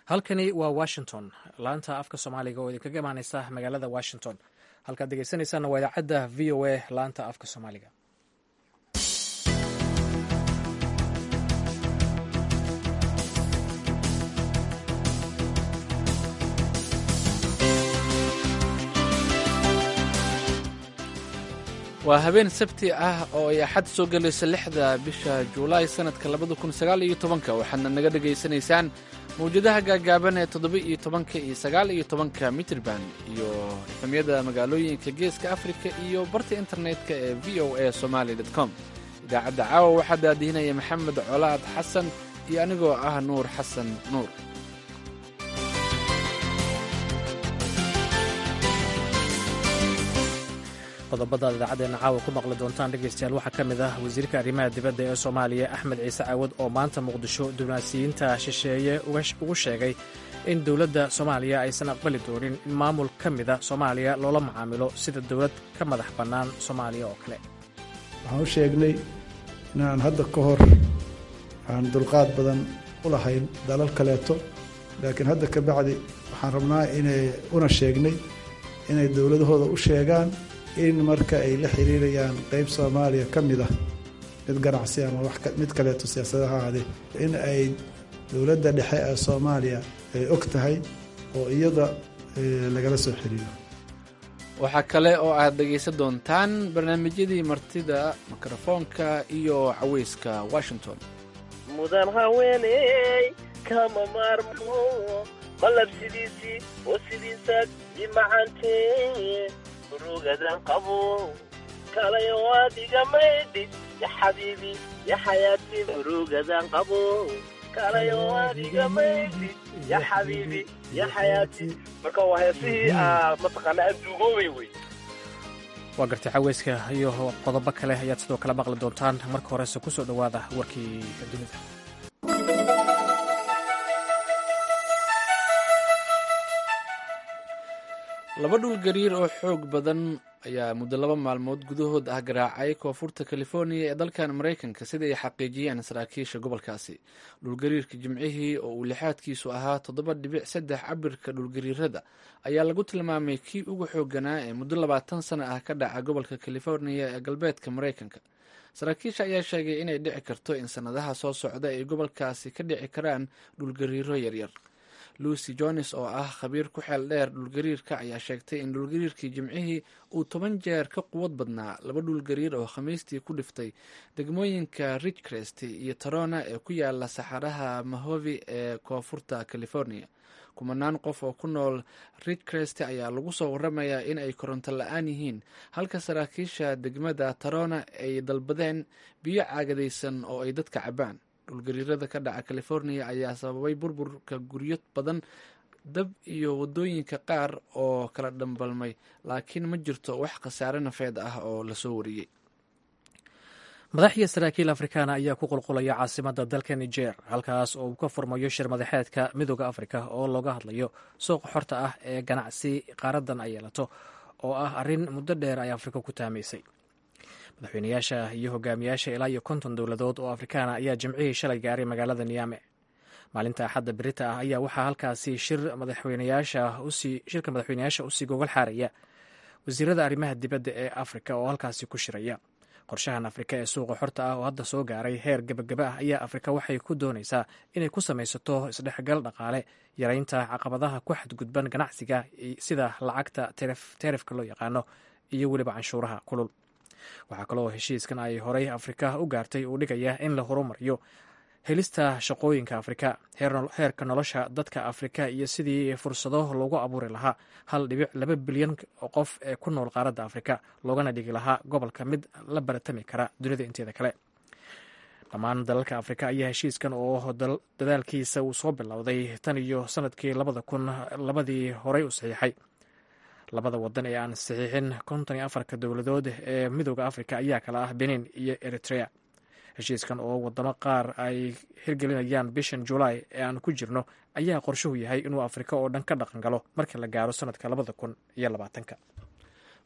halkani waa washington laanta afka soomaaliga oo idinkaga imaaneysa magaalada washington halkaad dhegeysanaysaana waa idaacadda v o a laanta afka soomaaliga. waa habeen sabti ah oo ay axad soo gelaysa 6da bisha Juulaay sanadka 2019 waxaadna naga dhegaysanaysaan mawjadaha gaagaaban ee 17 iyo 19 mitirban iyo efemyada magaalooyinka geeska Afrika iyo barta internetka ee voasomali.com. idaacadda caawa waxaa daadihinaya Maxamed Colaad Xasan iyo anigoo ah Nuur Xasan Nuur. qodobada idaacaddeena caawa ku maqli doontaan dhegaystayaal waxaa ka mid ah wasiirka arrimaha dibadda ee Soomaaliya Axmed Ciise Caawad oo maanta Muqdisho diblomaasiyiinta shisheeye ugu sheegay in dowladda Soomaaliya aysan aqbali doonin in maamul ka mida Soomaaliya loola macaamilo sida dowlad ka madax bannaan Soomaaliya oo kale. waxaan u sheegnay inaan hadda ka hor aan dulqaad badan u lahayn dalal kaleeto laakiin hadda ka bacdi waxaan rabnaa una sheegnay inay dowladahooda u sheegaan in marka ay la xiriirayaan qayb Soomaaliya ka mid ah mid ganacsi ama mid kaleeto siyaasadaha ahaadee in ay dowladda dhexe ee Soomaaliya ay og tahay oo iyada lagala soo xiriiro. waxaa kale oo aad dhegaysan doontaan barnaamijyadii martida mikrofoonka iyo caweyska Washington. mudan haweeney kama maarmo qalabsidiisii oo sidiisa jimacantee rugadan qabo kalayo adiga maydhi ya xabiibi ya xayaati rugadan qabo kalayo adiga maydhi ya xabiibi ya xayaati marka waa heesihii mataqaana adduugoobay wey. waa gartay caweyska iyo qodobo kale ayaad sidoo kale maqli doontaan. marka horese ku soo dhowaada warkii dunida. laba dhul gariir oo xoog badan ayaa muddo 2 maalmood gudahood ah garaacay koonfurta California ee dalkan Mareykanka sida ay xaqiijiyeen saraakiisha gobolkaasi. dhulgariirka jimcihii oo uu lixaadkiisu ahaa 7.3 cabirka dhulgariirada ayaa lagu tilmaamay kii ugu xoogganaa ee muddo 20 sano ah ka dhaca gobolka California ee galbeedka Mareykanka. saraakiisha ayaa sheegay inay dhici karto in sanadaha soo socda ay gobolkaasi ka dhici karaan dhulgariiro yaryar. Lucy Jones oo ah khabiir ku xeel dheer dhulgariirka ayaa sheegtay in dhulgariirkii jimcihii uu 10 jeer ka quwad badnaa 2 dhulgariir oo khamiistii ku dhiftay degmooyinka Ridgecrest iyo Tarona ee ku yaala saxaraha Mojave ee koonfurta California. kumanaan qof oo ku nool Ridgecrest ayaa lagu soo waramayaa in ay koronto la'aan yihiin halka saraakiisha degmada Tarona ay dalbadeen biyo caagadaysan oo ay dadka cabaan. dhulgariirada ka dhaca California ayaa sababay burburka guryo badan, dab iyo wadooyinka qaar oo kala dhambalmay, laakiin ma jirto wax khasaare nafeed ah oo la soo wariyey. madax iyo saraakiil Afrikaana ayaa ku qulqulaya caasimadda dalka Niger halkaas oo uu ka furmayo shir madaxeedka Midowga Afrika oo looga hadlayo suuqa xorta ah ee ganacsi qaaradan ay yeelato oo ah arrin muddo dheer ay Afrika ku taamaysay. madaxweynayaasha iyo hogaamiyaasha ilaa iyo 50 dowladood oo Afrikaana ayaa jimcihii shalay gaaray magaalada Niamey. maalinta Axadda berita ah ayaa waxaa halkaasi shirka madaxweynayaasha usii gogol xaaraya wasiirada arrimaha dibadda ee Afrika oo halkaasi ku shiraya. qorshahan Afrika ee suuqa xorta ah oo hadda soo gaaray heer gabagaba ah ayaa Afrika waxay ku doonaysaa inay ku samaysato isdhexgal dhaqaale, yaraynta caqabadaha ku xadgudban ganacsiga sida lacagta teerifka loo yaqaano iyo weliba canshuuraha kulul. waxaa kaloo heshiiskan ay horey Afrika u gaartay uu dhigaya in la horumariyo helista shaqooyinka Afrika, heerka nolosha dadka Afrika iyo sidii fursado loogu abuuri lahaa 1.2 bilyan oo qof ee ku nool qaaradda Afrika loogana dhigi lahaa gobolka mid la baratami kara dunida inteeda kale. dhammaan dalalka Afrika ayaa heshiiskan oo dadaalkiisa uu soo bilowday tan iyo sanadkii 2002 horey u saxiixay. labada wadan ee aan saxiixin 54 dowladood ee Midowga Afrika ayaa kala ah Benin iyo Eritrea. heshiiskan oo wadamo qaar ay hirgelinayaan bishan Juulaay ee aan ku jirno ayaa qorshuhu yahay inuu Afrika oo dhan ka dhaqan galo marka la gaaro sanadka 2020.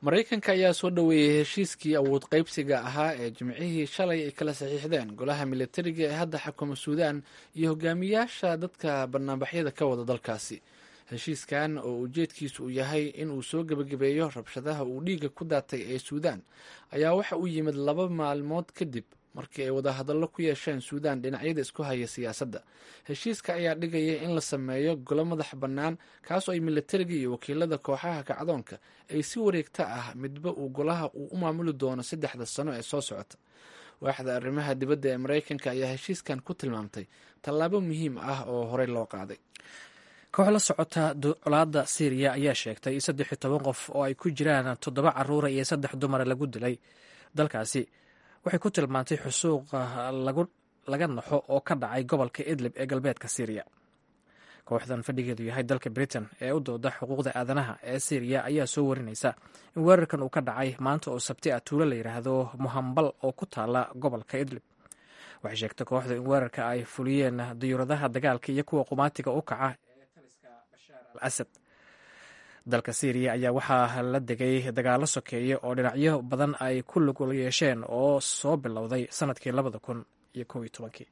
maraykanka ayaa soo dhoweeyey heshiiskii awood qaybsiga ahaa ee jimcihii shalay ay kala saxiixdeen golaha militariga ee hadda xukuma suudaan iyo hogaamiyaasha dadka banaanbaxyada ka wada dalkaasi. heshiiskan oo ujeedkiisu uu yahay inuu soo gebagabeeyo rabshadaha uu dhiiga ku daatay ee suudaan ayaa waxa uu yimid 2 maalmood kadib markii ay wadahadallo ku yeesheen suudaan dhinacyada isku haya siyaasadda. heshiiska ayaa dhigaya in la sameeyo golo madax bannaan kaasoo ay militariga iyo wakiilada kooxaha kacdoonka ay si wareegta ah midba uu golaha uu u maamuli doono 3 sano ee soo socota. waaxda arrimaha dibadda ee maraykanka ayaa heshiiskan ku tilmaamtay tallaabo muhiim ah oo horey loo qaaday. koox la socota colaadda Syria ayaa sheegtay 13 qof oo ay ku jiraan 7 caruur iyo 3 dumar lagu dilay dalkaasi. waxay ku tilmaantay xusuuq laga naxo oo ka dhacay gobolka Idlib ee galbeedka Syria. kooxdan fadhigeedu yahay dalka Britain ee u dooda xuquuqda aadanaha ee Syria ayaa soo warinaysa in weerarkan uu ka dhacay maanta oo Sabti ah tuulo la yiraahdo Muhambal oo ku taala gobolka Idlib. waxay sheegtay kooxdu in weerarka ay fuliyeen diyuuradaha dagaalka iyo kuwa qumaatiga u kaca ee taliska Bashar al-Assad. dalka Syria ayaa waxaa la degay dagaalo sokeeye oo dhinacyo badan ay ku lug yeesheen oo soo bilowday sanadkii 2011.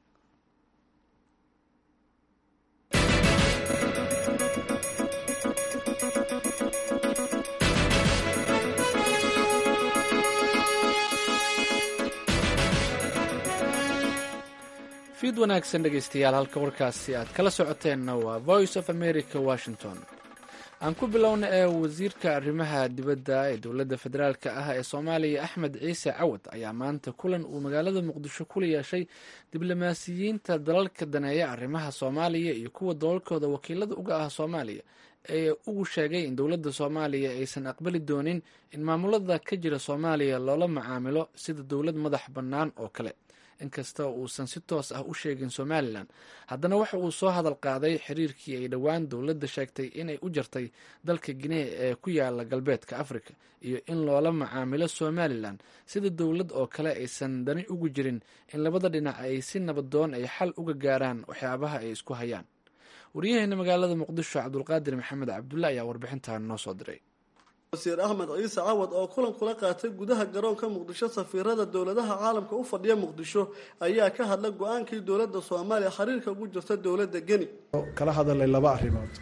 fiid wanaagsan dhegeystayaal, halka warkaasi aad kala socoteenna waa Voice of America Washington. aan ku bilowna ee wasiirka arrimaha dibadda ee dowladda federaalka ah ee Soomaaliya Axmed Ciise Cawad ayaa maanta kulan uu magaalada Muqdisho kula yeeshay diblomaasiyiinta dalalka daneeya arrimaha Soomaaliya iyo kuwa dalalkooda wakiilada uga ah Soomaaliya ee ugu sheegay in dowladda Soomaaliya aysan aqbali doonin in maamulada ka jira Soomaaliya loola macaamilo sida dowlad madax bannaan oo kale. inkasta uusan si toos ah u sheegin Somaliland, haddana waxa uu soo hadal qaaday xiriirkii ay dhowaan dowladda sheegtay inay u jartay dalka Guinea ee ku yaala galbeedka Afrika iyo in loola macaamilo Somaliland sida dowlad oo kale aysan dani ugu jirin in labada dhinac ay si nabadoon ay xal uga gaaraan waxyaabaha ay isku hayaan. wariyaheena magaalada Muqdisho Cabdulqaadir Maxamed Cabdulla ayaa warbixintan noo soo diray. wasiir Axmed Ciise Cawad oo kulan kula qaatay gudaha garoonka Muqdisho safiirada dowladaha caalamka u fadhiya Muqdisho ayaa ka hadlay go'aankii dowladda Soomaaliya xiriirka ugu jirta dowladda Guinea. kala hadalay 2 arrimood.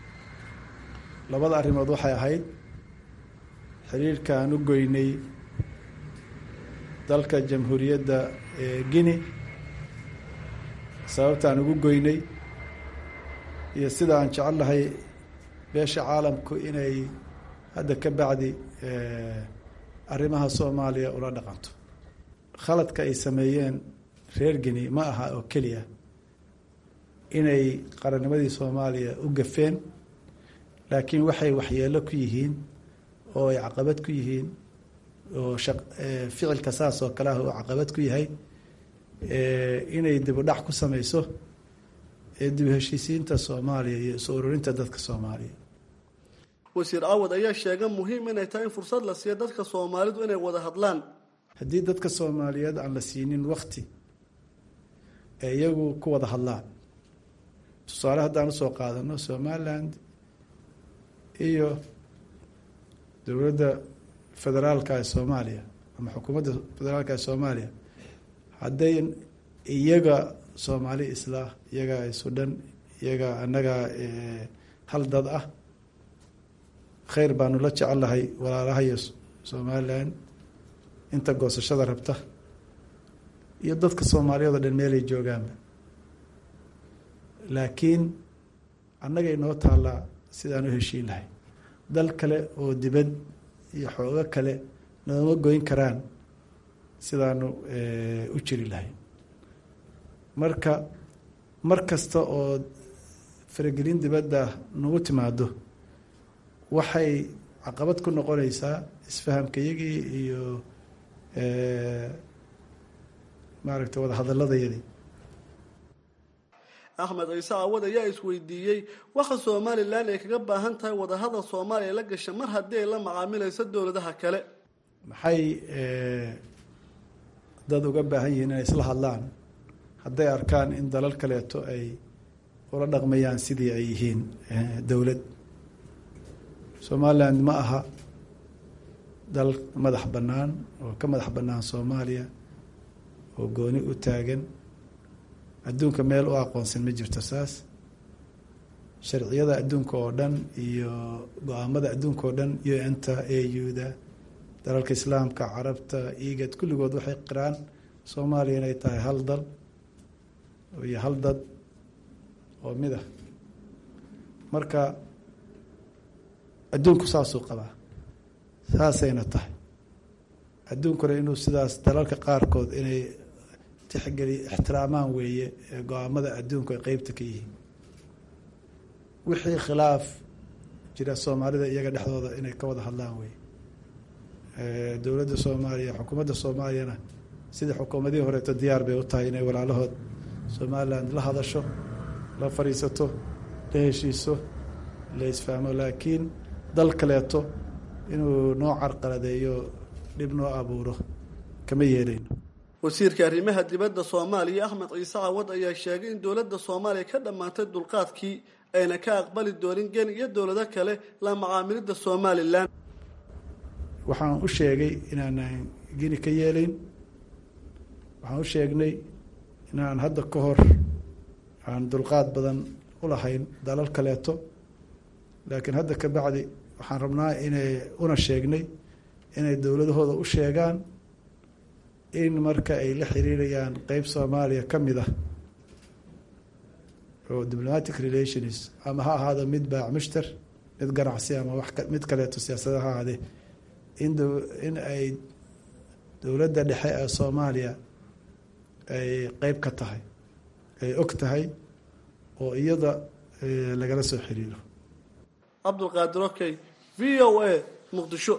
labada arrimood waxay ahayd xiriirka aan u goynay dalka jamhuuriyadda Guinea, sababta aan ugu goynay iyo sida aan jecelahay beesha caalamku inay hadda ka bacdi arrimaha Soomaaliya ula dhaqanto. khaladka ay sameeyeen reer Guinea ma aha oo keliya inay qarannimadii Soomaaliya u gafeen, laakiin waxay waxyeelo ku yihiin oo ay caqabad ku yihiin oo ficilka saas oo kale ah oo caqabad ku yahay inay dib u dhac ku sameyso dib u heshiisiinta Soomaaliya iyo soo ururinta dadka Soomaaliya. wasiir Cawad ayaa sheegay muhiim inay tahay in fursad la siiyo dadka Soomaalidu inay wada hadlaan. haddii dadka Soomaaliyeed aan la siinin waqti ee iyagu ku wada hadlaan, tusaale haddaan usoo qaadano Somaliland iyo dowladda federaalka ee Soomaaliya ama xukuumadda federaalka ee Soomaaliya, hadday iyaga Soomaali isla iyaga Sudan iyaga annaga hal dad ah, khayr baanu la jecelahay walaalahayo Somaliland inta goosashada rabta iyo dadka Soomaaliyeed oo dhan meelay joogaanba. laakiin annaga inoo taala sidaan u heshiin lahay. dal kale oo dibad iyo xoogo kale nooma goyn karaan sidaanu u jiri lahay. marka mar kasta oo faragelin dibadda nagu timaado waxay caqabad ku noqonaysaa isfahamkayagii iyo maaragtay wada hadalladayadii. Axmed Ciise Cawad ayaa isweydiiyey waxa Somaliland ay kaga baahan tahay wadahadal Soomaaliya la gashay mar haddii ay la macaamilayso dowladaha kale. maxay dad uga baahan yihiin inay isla hadlaan hadday arkaan in dalal kaleeto ay ula dhaqmayaan sidii ay yihiin dowlad. Somaliland ma aha dal madax bannaan oo ka madax bannaan Soomaaliya oo gooni u taagan adduunka meel u aqoonsan ma jirto saas sharciyada adduunka oo dhan iyo go'aamada adduunka oo dhan UN-ta AU-da dalalka islaamka carabta IGAD kulligood waxay qiraan Soomaaliya inay tahay hal dal iyo hal dad oo mid ah marka adduunku saasuu qabaa saasayna tahay adduunkuna inuu sidaas dalalka qaarkood inay ixtiraamaan weeye go-aamada adduunku ay qeybta ka yihiin wixii khilaaf jira Soomaalida iyaga dhexdooda inay ka wada hadlaan weeye dowladda Soomaaliya xukuumadda Soomaaliyana sida xukuumadihii horeeto diyaar bay u tahay inay walaalahood Somaliland la hadasho la fariisato la heshiiso la isfahmo laakiin dal kaleeto inuu noo carqaladeeyo dhib noo abuuro kama yeelayno wasiirka arrimaha dibadda Soomaaliya Axmed Ciise Cawad ayaa sheegay in dowladda Soomaaliya ka dhamaatay dulqaadkii ayna ka aqbali doonin Geni iyo dowlado kale la macaamilida Somaliland waxaan u sheegay inaan Geni ka yeelayn waxaan u sheegnay inaan hadda ka hor aan dulqaad badan u lahayn dalal kaleeto laakiin hadda ka bacdi waxaan rabnaa una sheegnay inay dowladahooda u sheegaan in marka ay la xiriirayaan qeyb Soomaaliya ka mid ah oo diplomatic relations ama ha ahaado mid baac mushtar mid ganacsi ama mid kaleeto siyaasada ha ahaadee in ay dowladda dhexe ee Soomaaliya ay qeyb ka tahay ay og tahay oo iyada lagala soo xiriiro Cabdulqaadir Okay VOA Muqdisho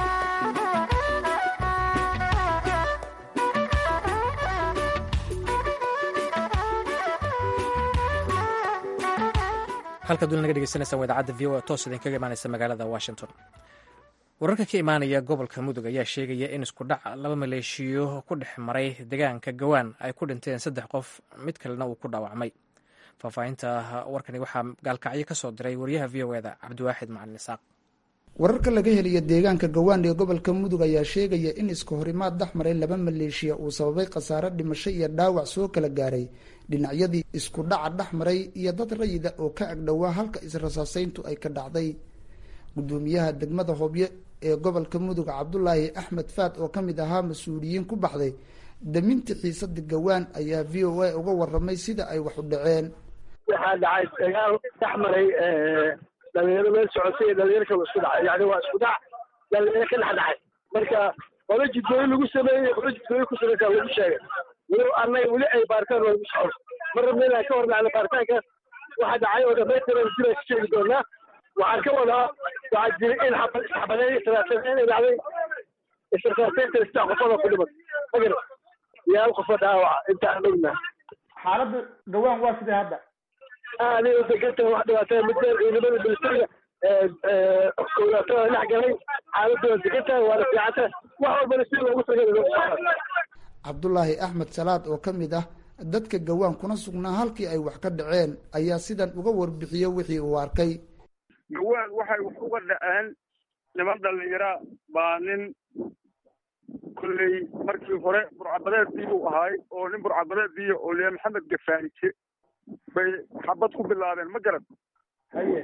halka dul naga dhegeysanaysa idaacadda VOA toos idinkaga imaanaysa magaalada Washington wararka ka imaanaya gobolka Mudug ayaa sheegaya in isku dhac laba maleeshiyo ku dhex maray deegaanka Gawaan ay ku dhinteen 3 qof mid kalena uu ku dhaawacmay faafahinta warkani waxaa gaalkacyo ka soo diray wariyaha VOA-da Cabdiwaaxid Macalin Isaaq wararka laga heliyo deegaanka Gawaan ee gobolka Mudug ayaa sheegaya in isku horimaad dhex maray laba maleeshiyo uu sababay khasaare dhimasho iyo dhaawac soo kala gaaray dhinacyadii isku dhaca dhex maray iyo dad rayid ah oo ka agdhowaa halka israsaasayntu ay ka dhacday gudoomiyaha degmada Hobyo ee gobolka Mudug Cabdullaahi Axmed Faad oo kamid ahaa mas'uuliyiin ku baxday daminta xiisada Gawaan ayaa VOA uga waramay sida ay wax u dhaceen waxaa dhacay dagaal dhex maray dhalinyaro meel socotay dhalinyaro kale isku dhacay yani waa isku dhac dhalinyaro ka dhex dhacay marka wala jidooyin lagu sameeyey wala jidooyin ku sameeyay lagu sheegay weli ay baartaan wala socon mar rabnaa ka warnaa baartaanka waxa dhacay oo dhamaystiran sida ay sheegi doonaa waxaan ka wadaa waxaa jiray in xabadeey israasayn ay dhacday israasaynta saddex qofood ku dhiman magar yaa qofood dhaawac inta aan ognahay xaaladda Gawaan waa sidee hadda adiga deeganta wax dhibaato mid ciidamada bulshada kooxda dhex galay xaaladda deeganta waa la fiicanta wax walba si loogu tagay Cabdullaahi Axmed Salaad oo kamid ah dadka Gawaan kuna sugnaa halkii ay wax ka dhaceen ayaa sidan uga warbixiyay wixii uu arkay Gawaan waxay wax uga dhaceen niman dhalinyaro baa nin kulley markii hore burcabadeedii uu ahaay oo nin burcabadeedii oo Leeyahay Maxamed Gafaanije bay xabad ku bilaabeen ma garad haye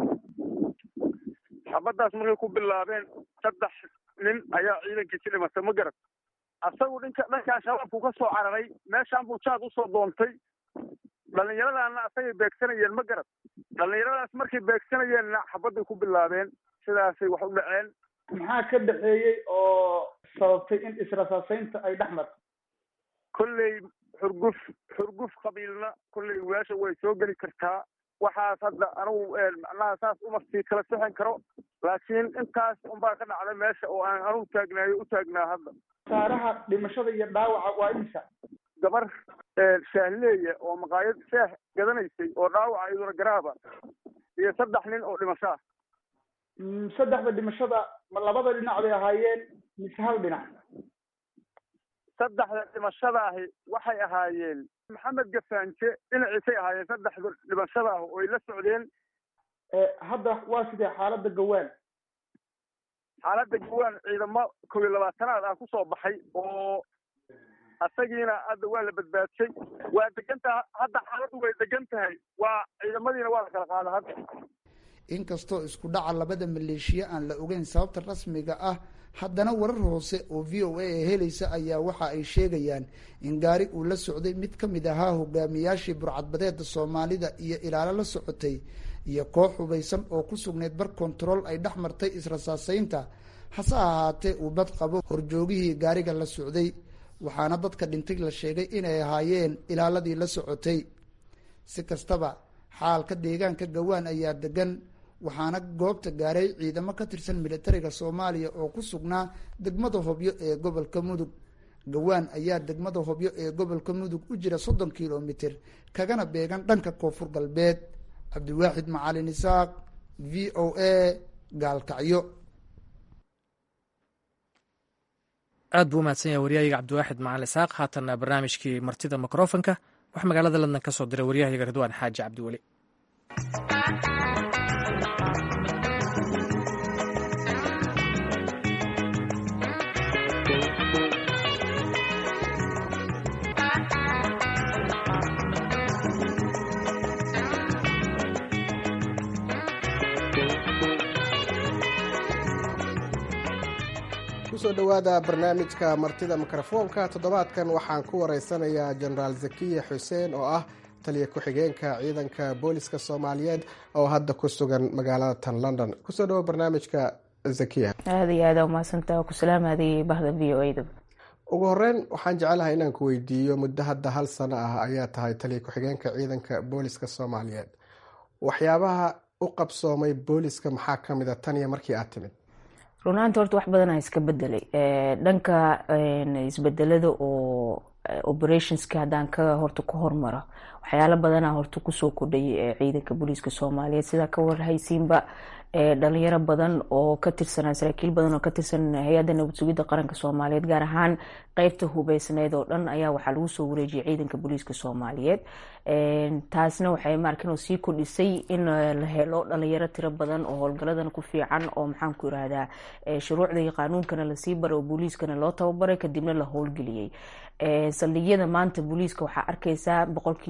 xabadaas markay ku bilaabeen 3 nin ayaa ciidankii dhimatay ma garad asagu dhankaan shabaabku ka soo cararay meeshaan buu jaad usoo doontay dhallinyaradaana asagay beegsanayeen ma garad dhallinyaradaas markay beegsanayeenna xabadday ku bilaabeen sidaasay wax u dhaceen maxaa ka dhaxeeyey oo sababtay in israsaasaynta ay dhex marto kolley xurguf qabiilna kolley weesha way soo geli kartaa waxaas hadda anigu macnaha saas uma sii kala sixin karo laakiin intaas unbaa ka dhacday meesha oo aan anigu u taagnaa hadda saaraha dhimashada iyo dhaawaca waa imisa gabar shaahleeya oo maqaayad shaah gadanaysay oo dhaawaca iyaduna garaaba iyo 3 nin oo dhimasho ah 3 dhimashada ma labada dhinac bay ahaayeen mise hal dhinac 3 dhimashada ahi waxay ahaayeen Maxamed Gafaanije dhinaciisay ahaayeen 3 dhimashada ah oo ay la socdeen hadda waa sidee xaaladda Gawaan xaaladda gawaan ciidamo 21aad ah kusoo baxay oo asagiina hadda waa la badbaadshay waa degantaha hadda xaaladdu way degan tahay waa ciidamadiina waa la kala qaada hadda inkastoo isku dhaca labada maleeshiya aan la ogeyn sababta rasmiga ah haddana warar hoose oo v o a ee helaysa ayaa waxa ay sheegayaan in gaari uu la socday mid ka mid ahaa hogaamiyaashii burcadbadeeda soomaalida iyo ilaalo la socotay iyo koox hubaysan oo ku sugnayd bar kontarool ay dhex martay israsaaseynta hase ahaatee uu bad qabo horjoogihii gaariga la socday waxaana dadka dhintay la sheegay inay ahaayeen ilaaladii la socotay si kastaba xaalka deegaanka gawaan ayaa degan waxaana goobta gaaray ciidamo ka tirsan militariga soomaaliya oo ku sugnaa degmada hobyo ee gobolka mudug gawaan ayaa degmada hobyo ee gobolka mudug u jira 30 kilomitir kagana beegan dhanka koonfur galbeed cabdiwaaxid macalin isaaq v o a gaalkacyo aad buu umahadsan yahay waryahayaga cabdiwaaxid macalin isaaq haatanna barnaamijkii martida mikrofonka wax magaalada london ka soo diray waryahayaga ridwaan xaaji cabdiweli kusoo dhowaada barnaamijka martida mikrofoonka toddobaadkan waxaan ku wareysanayaa jenaraal zakiya xuseen oo ah taliya ku-xigeenka ciidanka booliska soomaaliyeed oo hadda ku sugan magaalada tan london. kusoo dhawo barnaamijka zakiya. aada iyo aada umahadsantaha ku salaamaadii bahda v o a da. ugu horeyn waxaan jecelahay inaan ku weydiiyo muddo hadda 1 sano ah ayaa tahay taliya ku-xigeenka ciidanka booliska soomaaliyeed. waxyaabaha u qabsoomay booliska maxaa kamid a tan iyo markii aad timid? runaanta horta wax badanaa iska bedelay dhanka isbedelada oo operationska haddaan ka horta ku hormaro waxyaalo badanaa horta kusoo kordhay ciidanka booliiska soomaaliyeed sidaa ka warhaysiinba dhalinyaro badan oo ka tirsanaa saraakiil badan oo ka tirsan hay-adda nabad sugidda qaranka soomaaliyeed gaar ahaan qeybta hubeysneed oo dhan ayaa waxaa lagu soo wareejiyay ciidanka booliiska soomaaliyeed. taasna waxay markin sii kordhisay in la helo dhalinyaro tiro badan oo howlgaladana ku fiican oo maxaan ku irahdaa shuruucda iyo qaanuunkana lasii baray oo booliiskana loo tababaray kadibna la howlgeliyey. saldhigyada maanta booliiska waxaa arkaysaa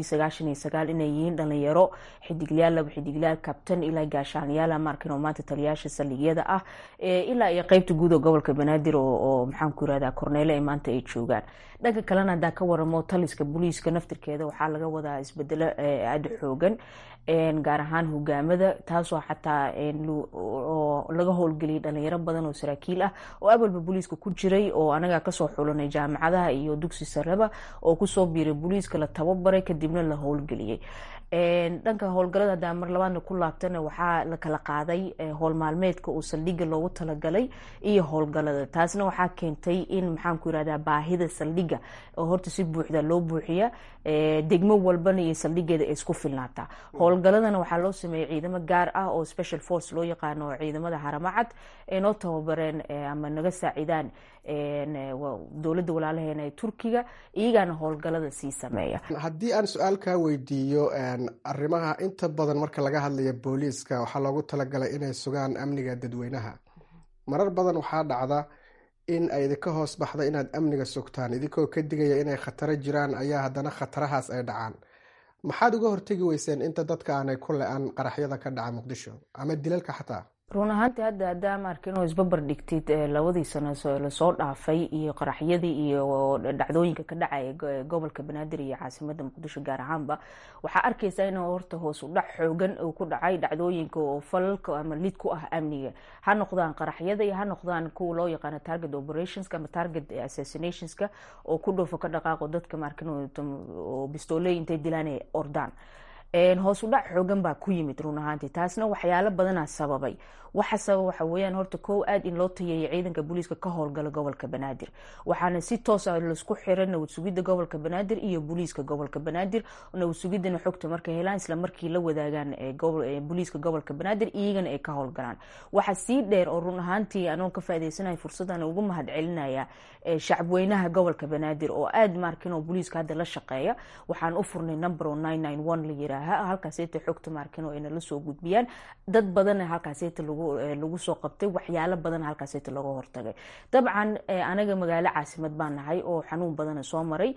99% inay yihiin dhalinyaro xidiglayaal, laba xidiglayaal, kabtan ilaa gaashaanyaal markin oo maanta taliyaasha saldhigyada ah ilaa iyo qeybta guud oo gobolka banaadir oo maxaan ku irahdaa korneele ay maanta ay joogaan. dhanka kalena hadaa ka waramo taliska booliiska naftirkeeda waxaa laga wadaa isbedelo aada xoogan gaar ahaan hogaamada taasoo xataa laga howlgeliyay dhalinyaro badan oo saraakiil ah oo awalba booliiska ku jiray oo anaga kasoo xulanay jaamacadaha iyo dugsi sareba oo kusoo biiray booliiska la tababaray kadibna la howlgeliyay. dhanka howlgalada hadaa mar labaadna ku laabtana waxaa la kala qaaday howl maalmeedka oo saldhiga loogu talagalay iyo howlgalada. taasna waxaa keentay in maxaan ku irahdaa baahida saldhiga oo horta si buuxda loo buuxiya degmo walbana iyo saldhigeeda ay isku filnaataa. howlgaladana waxaa loo sameeyay ciidamo gaar ah oo special force loo yaqaano oo ciidamada haramacad ay noo tababareen ama naga saacidaan dowladda walaalaheena ee turkiga iyagaana howlgalada sii sameeya. haddii aan su-aal kaa weydiiyo arrimaha inta badan marka laga hadlayo booliiska waxaa loogu talagalay inay sugaan amniga dadweynaha. marar badan waxaa dhacda in ay idinka hoos baxda inaad amniga sugtaan idinkoo ka digaya inay khataro jiraan ayaa haddana khatarahaas ay dhacaan. maxaad uga hortegi weyseen inta dadka aanay ku le-an qaraxyada ka dhaca muqdisho ama dilalka xataa? run ahaantii hadda hadaa markin oo isbabar dhigtid 2 sano lasoo dhaafay iyo qaraxyadii iyo dhacdooyinka ka dhacaya gobolka banaadir iyo caasimada muqdisho gaar ahaanba waxaa arkaysaa in horta hoos u dhac xoogan uu ku dhacay dhacdooyinka oo falalka ama lid ku ah amniga ha noqdaan qaraxyada iyo ha noqdaan kuwa loo yaqaano target operationska ama target assassinationska oo ku dhoofa ka dhaqaaqo dadka markin oo bistooley intay dilaan ay ordaan. hoos u dhac xoogan baa ku yimid run ahaantii taasna waxyaalo badanaa sababay. waxa sabab waxa weeyaan horta kow aad in loo tayeeyo ciidanka booliiska ka howlgala gobolka banaadir waxaana si toos ah laisku xiray nabad sugidda gobolka banaadir iyo booliiska gobolka banaadir. nabad sugiddana xogta markay helaan isla markii la wadaagaan booliiska gobolka banaadir iyagana ay ka howlgalaan. waxa sii dheer oo run ahaantii anoon ka faa'iideysanahay fursadan ugu mahad celinaya shacabweynaha gobolka banaadir oo aad markin oo booliiska hadda la shaqeeya. waxaan u furnay number 991 la halkaaseta xogta maarkin oo inala soo gudbiyaan. dad badan halkaaseta lagu soo qabtay, waxyaalo badan halkaaseta laga hortagay. dabcan anaga magaalo caasimad baan nahay oo xanuun badan soo maray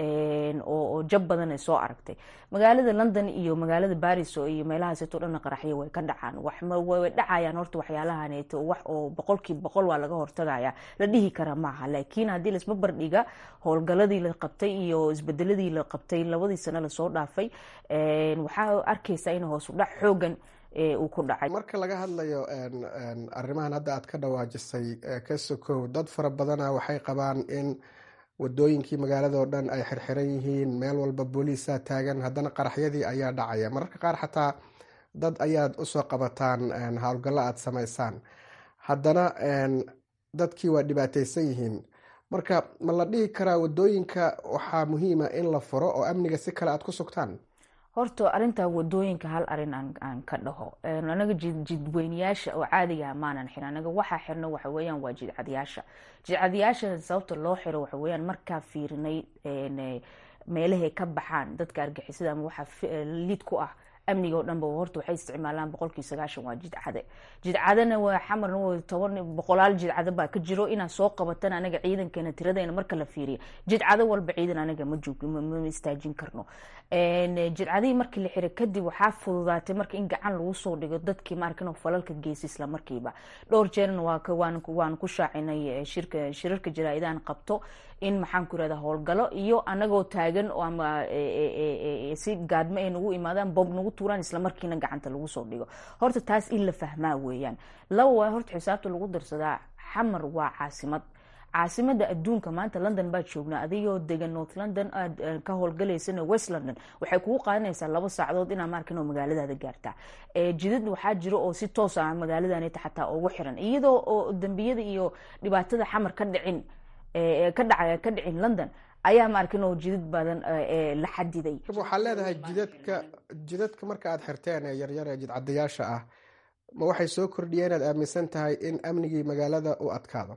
oo jab badan soo aragtay. magaalada London iyo magaalada Paris iyo meelahaaseta dhan qaraxyo way ka dhacaan, way dhacayaan horta waxyaalahaneeto wax oo 100% waa laga hortagaya la dhihi kara maaha. laakiin haddii la isba bardhiga howlgaladii la qabtay iyo isbedeladii la qabtay 2 sano la soo dhaafay, waxaa arkaysaa in hoos u dhac xoogan uu ku dhacay. marka laga hadlayo arrimahan hadda aad ka dhawaajisay ka sokow, dad fara badana waxay qabaan in wadooyinkii magaalada oo dhan ay xirxiran yihiin, meel walba booliisaa taagan, haddana qaraxyadii ayaa dhacaya. mararka qaar xataa dad ayaad usoo qabataan howlgallo aad samaysaan, haddana dadkii waa dhibaataysan yihiin. marka ma la dhihi karaa wadooyinka waxaa muhiima in la furo oo amniga si kale aad ku sugtaan? horta arinta wadooyinka hal arin aan ka dhaho, anaga jidweynayaasha oo caadiga maanan xirin. anaga waxaa xirna waxa weeyaan waa jidcadyaasha sababta loo xiro waxa weeyaan markaa fiirinay meelahay ka baxaan dadka argixisada ama waxa lid ku ah amniga oo dhanba horta waxay isticmaalaan 90% waa jidcadana waa xamarna waa 10 jidcada baa ka jiro. inaan soo qabatan anaga ciidankeena tiradeena marka la fiiriyo jidcada walba ciidan anaga ma istaajin karno. jidcadii markii la xiray kadib waxaa fududaatay marka in gacan lagu soo dhigo dadkii markan oo falalka geysay isla markiiba. dhowr jeerna waan ku shaacinay shirarka jaraa'idaan qabto in maxaan ku yiraahdaa howlgalo iyo anagoo taagan oo ama si gaadmo ay nagu imaadaan bob nagu tuuraan isla markiina gacanta lagu soo dhigo. horta taas in la fahmaa weeyaan. waa horta xisaabta lagu darsadaa xamar waa caasimada adduunka. maanta London baa joognaa, adigoo degan North London aad ka howlgalaysana West London waxay kugu qaadanaysaa 2 saacadood inaad markan oo magaaladaada gaartaa. jidad waxaa jiro oo si toos ah magaaladan xataa ugu xiran, iyadoo oo dambiyada iyo dhibaatada xamar ka dhicin London ayaa markan oo jidad badan la xadiday. waxaa leedahay jidadka marka aad xirteen yaryar ee jidcadayaasha ah ma waxay soo kordhiyeen inaad aaminsan tahay in amnigii magaalada uu adkaado?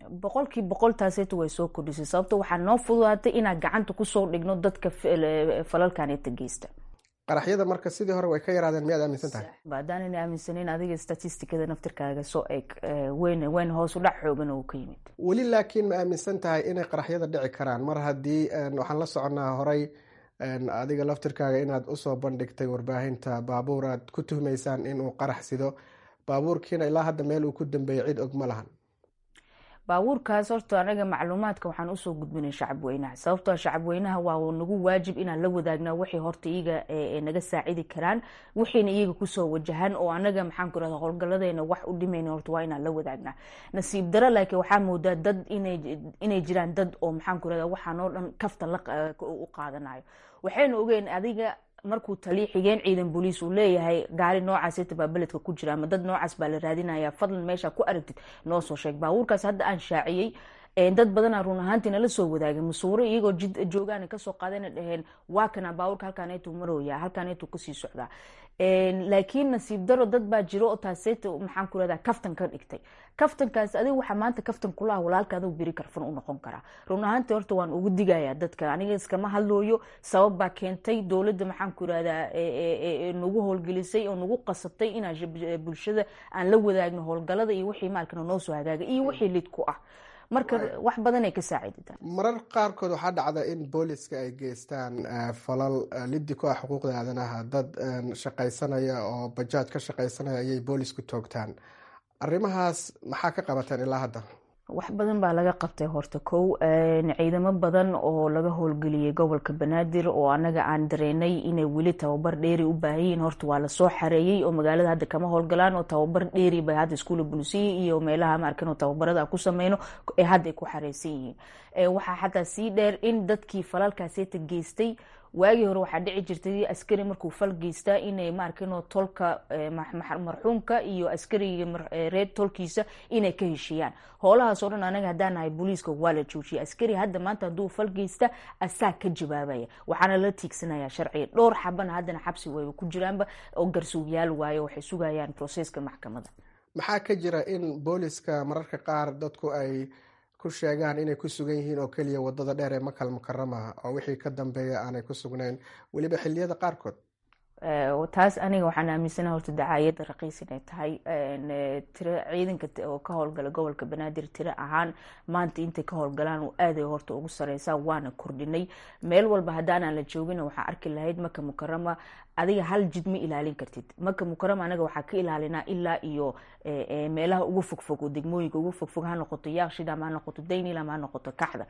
100% taaseetu way soo kordhisay. sababta waxaa noo fududaatay inaan gacanta kusoo dhigno dadka falalkaneeta geysta. qaraxyada marka sidii hore way ka yaraadeen miyaad aaminsan tahay? baadaan aaminsaneyn adiga statistikada naftirkaaga soo eeg weyn hoos u dhac xoogan oo ka yimid. weli laakiin ma aaminsan tahay inay qaraxyada dhici karaan mar haddii waxaan la soconaa horey adiga laftirkaaga inaad usoo bandhigtay warbaahinta baabuur aad ku tuhmaysaan inuu qarax sido, baabuurkiina ilaa hadda meel uu ku dambeeyay cid og ma lahan. baabuurkaas horta anaga macluumaadka waxaan usoo gudbinay shacabweynaha, sababtoo shacabweynaha waa nagu waajib inaan la wadaagnaa wixii horta iyaga naga saacidi karaan, wixiina iyaga kusoo wajahan oo anaga maxaan ku rahdaa howlgaladeena wax u dhimayna horta waa inaan la wadaagnaa. nasiib daro laakiin waxaa moodaa dad inay jiraan dad oo maxaan ku rahdaa waxaan oo dhan kaftan u qaadanayo. waxayna ogeen adiga markuu taliya xigeen ciidan booliis uu leeyahay gaari noocaas tabaa beledka ku jira ama dad noocaas baa la raadinaya, fadlan meesha ku aragtid noo soo sheeg. baabuurkaas hadda aan shaaciyey dad badanaa run ahaantiina la soo wadaagay masuuro iyagoo jid joogaan kasoo qaadana dhaheen waa kana baabuurka halkaaneetuu marooya halkaaneetuu kasii socdaa. laakiin nasiib daro dad baa jiro oo taaseeta maxaan ku rahdaa kaftan ka dhigtay. kaftankaas adiga waxaa maanta kaftan kulaha walaalka adigu biri karfan u noqon karaa. run ahaantii horta waan ugu digayaa dadka, aniga iskama hadlooyo, sabab baa keentay dowladda maxaan ku rahdaa nagu howlgelisay oo nagu qasabtay inaan bulshada aan la wadaagno howlgalada iyo wixii maalkana noo soo hagaagay iyo wixii lid ku ah. marka wax badan ay ka saacidaan. marar qaarkood waxaa dhacda in booliska ay geystaan falal liddi ku ah xuquuqda aadanaha. dad shaqaysanaya oo bajaaj ka shaqaysanaya ayay boolisku toogtaan. arrimahaas maxaa ka qabateen ilaa hadda? wax badan baa laga qabtay horta. kow ciidamo badan oo laga howlgeliyay gobolka Banaadir oo anaga aan dareynay inay weli tababar dheeri u baahiyiin horta waa lasoo xareeyay oo magaalada hadda kama howlgalaan oo tababar dheeri bay hadda iskuula bulisiya iyo meelaha markan oo tababarada ku sameyno ee hadda ay ku xareysan yihiin. waxaa xataa sii dheer in dadkii falalkaaseta geystay waagii hore waxaa dhici jirtay askari markuu fal geystaa inay markan tolka marxuumka iyo askariga reer tolkiisa inay ka heshiiyaan. howlahaas oo dhan anaga haddaan nahay booliiska waa la joojiyay. askari hadda maanta hadduu fal geysta asaa ka jawaabaya, waxaana la tiigsanaya sharciga. dhowr xabana haddana xabsi way ku jiraanba oo garsuugyaal waayo waxay sugayaan proseska maxkamada. maxaa ka jira in booliska mararka qaar dadku ay ku sheegaan inay ku sugan yihiin oo keliya wadada dheer ee Makal Mukarrama oo wixii ka dambeeya aanay ku sugnayn weliba xilliyada qaarkood? taas aniga waxaan aaminsana horta dacaayadda raqiis inay tahay tiro ciidanka oo ka howlgala gobolka banaadir tiro ahaan maanta intay ka howlgalaan aaday horta ugu sareysaa waana kordhinay meel walba haddaanaan la joogina waxaa arki lahayd Maka Mukarama adiga hal jid ma ilaalin kartid. Maka Mukarama anaga waxaa ka ilaalinaa ilaa iyo meelaha ugu fogfog oo degmooyinka ugu fogfog ha noqoto Yaaqshid ama ha noqoto Daynil ama ha noqoto Kaxda.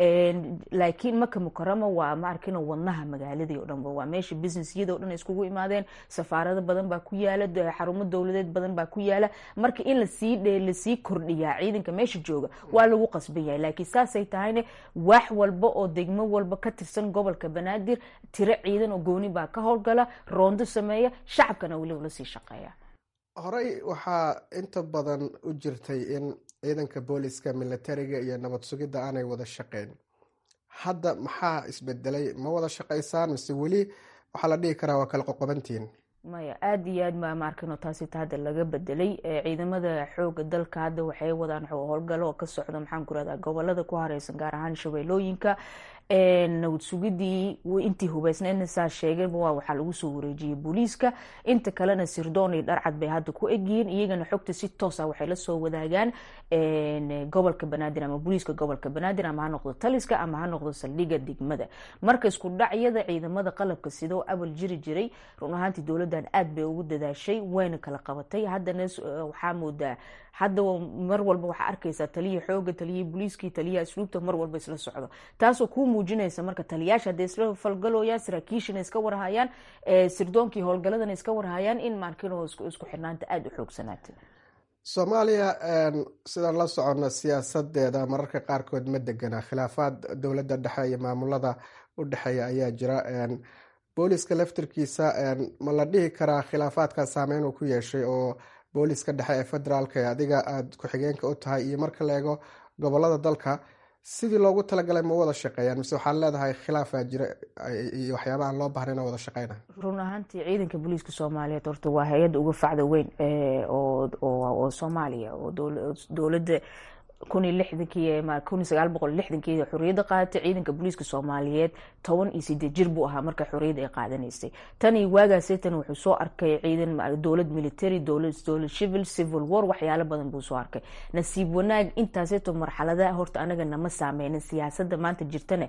Laakiin Maka Mukarama waa ma arkino wadnaha magaaladii oo dhan waa meesha businessyada oo dhan iskugu imaadeen, safaarado badan baa ku yaala, xarumo dawladeed badan baa ku yaala. Marka in la sii kordhiyaa ciidanka meesha jooga waa lagu qasban yahay. Laakiin saasay tahayna wax walba oo degmo walba ka tirsan gobolka Banaadir tiro ciidan oo gooni baa ka howlgala, roondo sameeya, shacabkana weliba la sii shaqeeya. horey waxaa inta badan u jirtay in ciidanka booliska militariga iyo nabad sugidda aanay wada shaqeyn. hadda maxaa isbedelay? ma wada shaqeysaan mise weli waxaa la dhihi karaa waa kala qoqobantiin? maya aad iyo aad ma arkino taasi hadda laga bedelay. ciidamada xooga dalka hadda waxay wadaan howlgalo oo ka socda maxaan ku rahdaa gobolada ku hareysan gaar ahaan shabeellooyinka. nabad sugidii intii hubeysneedna saa sheegeen waxaa lagu soo wareejiyey booliiska, inta kalena sirdoon iyo dharcad bay hadda ku egyihiin. iyagana xogta si toos ah waxay la soo wadaagaan gobolka Banaadir ama booliiska gobolka Banaadir ama ha noqdo taliska ama ha noqdo saldhigga degmada. marka isku dhacyada ciidamada qalabka sidoo abal jiri jiray run ahaantii dowladdan aad bay ugu dadaashay wayna kala qabatay. haddana waxaa moodaa hadda mar walba waxaa arkaysaa taliya xooga, taliya booliiskii, taliya asluubta mar walba isla socdo, taasoo kuu muujinaysa marka taliyaasha hadday isla falgalooyaan, saraakiishina iska warhayaan, sirdoonkii howlgaladana iska warhayaan, in maarkino isku xirnaanta aada u xoogsanaatay. soomaaliya sidaan la socono siyaasadeeda mararka qaarkood ma degana, khilaafaad dowladda dhexe iyo maamulada u dhexeeya ayaa jira. booliska laftirkiisa ma la dhihi karaa khilaafaadka saameyn uu ku yeeshay oo booliska dhexe ee federaalka ee adiga aada ku-xigeenka u tahay iyo marka la eego gobolada dalka sidii loogu talagalay ma wada shaqeeyaan mise waxaad leedahay khilaafaa jira iyo waxyaaba aan loo bahnayn oo wada shaqeyna? run ahaantii ciidanka booliiska soomaaliyeed horta waa hay-adda uga facda weyn oo soomaaliya oo dowladda 1960 xorriyadda qaadatay. ciidanka booliiska soomaaliyeed 18 jir buu ahaa marka xorriyadda ay qaadanaysay. tani waagaastan wuxuu soo arkay ciidan dowlad military, dowlad civil war, waxyaalo badan buu soo arkay. nasiib wanaag intaaseeto marxalada horta anaga nama saameynin. siyaasada maanta jirtana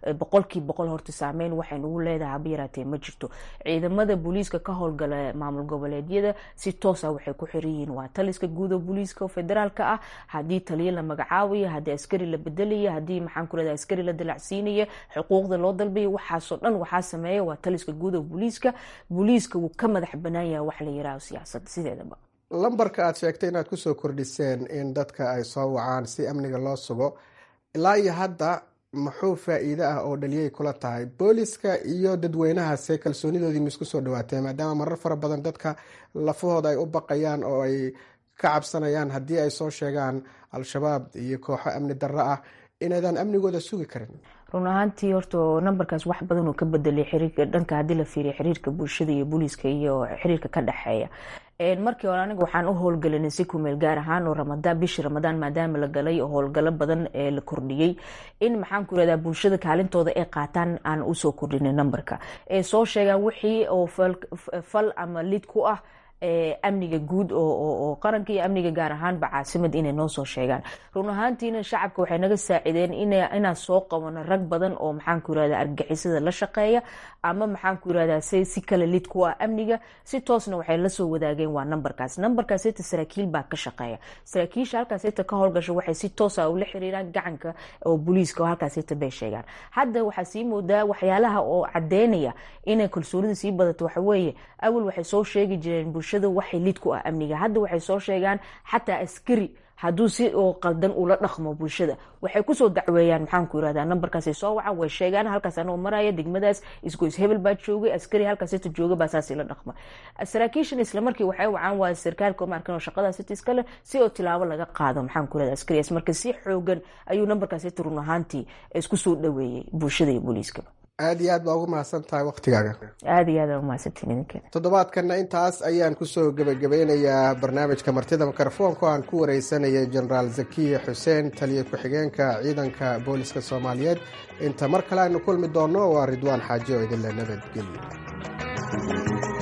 100% horta saameyn waxay nagu leedahay haba yaraatee ma jirto. ciidamada booliiska ka howlgala maamul goboleedyada si toosa waxay ku xiran yihiin waa taliska guud oo booliiska federaalka ah. haddii taliya magacaawiya, haddii askari la bedelaya, haddii maxaan ku rahdaa askari la dalacsiinaya, xuquuqda loo dalbaya, waxaasoo dhan waxaa sameeya waa taliska guud oo booliiska. booliiska wuu ka madax banaan yahay wax la yiraahdo siyaasadda sideedaba. lambarka aad sheegtay inaad kusoo kordhiseen in dadka ay soo wacaan si amniga loo sugo, ilaa iyo hadda muxuu faa-iide ah oo dhaliyay kula tahay? booliska iyo dadweynahaase kalsoonidoodii ma isku soo dhawaatee maadaama marar fara badan dadka lafahooda ay u baqayaan oo ay ka cabsanayaan haddii ay soo sheegaan al-shabaab iyo kooxo amni darro ah inaydan amnigooda sugi karin? run ahaantii horta nambarkaas wax badan oo ka bedelay xiriirka dhanka haddii la fiiriyo xiriirka bulshada iyo booliiska iyo xiriirka ka dhexeeya. markii hore aniga waxaan u howlgalanay si kumeel gaar ahaan oo bishii ramadaan maadaama la galay oo howlgalo badan ee la kordhiyey in maxaan ku rahdaa bulshada kaalintooda ay qaataan aan usoo kordhinay nambarka ee soo sheegaan wixii oo fal ama lid ku ah amniga guud oo qaranka iyo amniga gaar ahaanba caasimada inay noo soo sheegaan. run ahaantiina shacabka waxay naga saacideen inaan soo qabano rag badan oo maxaan ku yirahdaa argagixisada la shaqeeya ama maxaan ku yirahdaa si kale lid ku ah amniga. si toosna waxay la soo wadaageen waa nambarkaas. nambarkaasita saraakiil baa ka shaqeeya. saraakiisha halkaasita ka howlgasho waxay si toos ah ula xiriiraan gacanka oo booliiska oo halkaasita bay sheegaan. hadda waxaa sii moodaa waxyaalaha oo cadeynaya inay kalsoonida sii badato waxa weeye awal waxay soo sheegi jireen bulshada waxay lid ku ah amniga. hadda waxay soo sheegaan xataa askari hadduu si oo qaldan ula dhaqmo bulshada waxay kusoo dacweeyaan maxaan ku yirahdaa nambarkaasay soo wacaan way sheegaan halkaas anoo maraya degmadaas isgoys hebel baa joogay askari halkaasita jooga baa saas ila dhaqma. saraakiishan isla markii waxay wacaan waa sarkaalka ma arkan shaqadaasita iskale si oo tilaabo laga qaado maxaan ku yirahdaa askariyaas. marka si xoogan ayuu nambarkaasita run ahaantii isku soo dhaweeyey bulshada iyo booliiska. aada iyo aad baa ugu mahadsan tahay waktigaaga. aada iyo aad aa umahadsantiin idinka. toddobaadkana intaas ayaan kusoo gebagabeynayaa barnaamijka martida mikrofoonka aan ku wareysanayay jenaraal zakiya xuseen taliya ku-xigeenka ciidanka booliska soomaaliyeed. inta mar kale aynu kulmi doono waa ridwaan xaaji oo idinle nabadgelyo.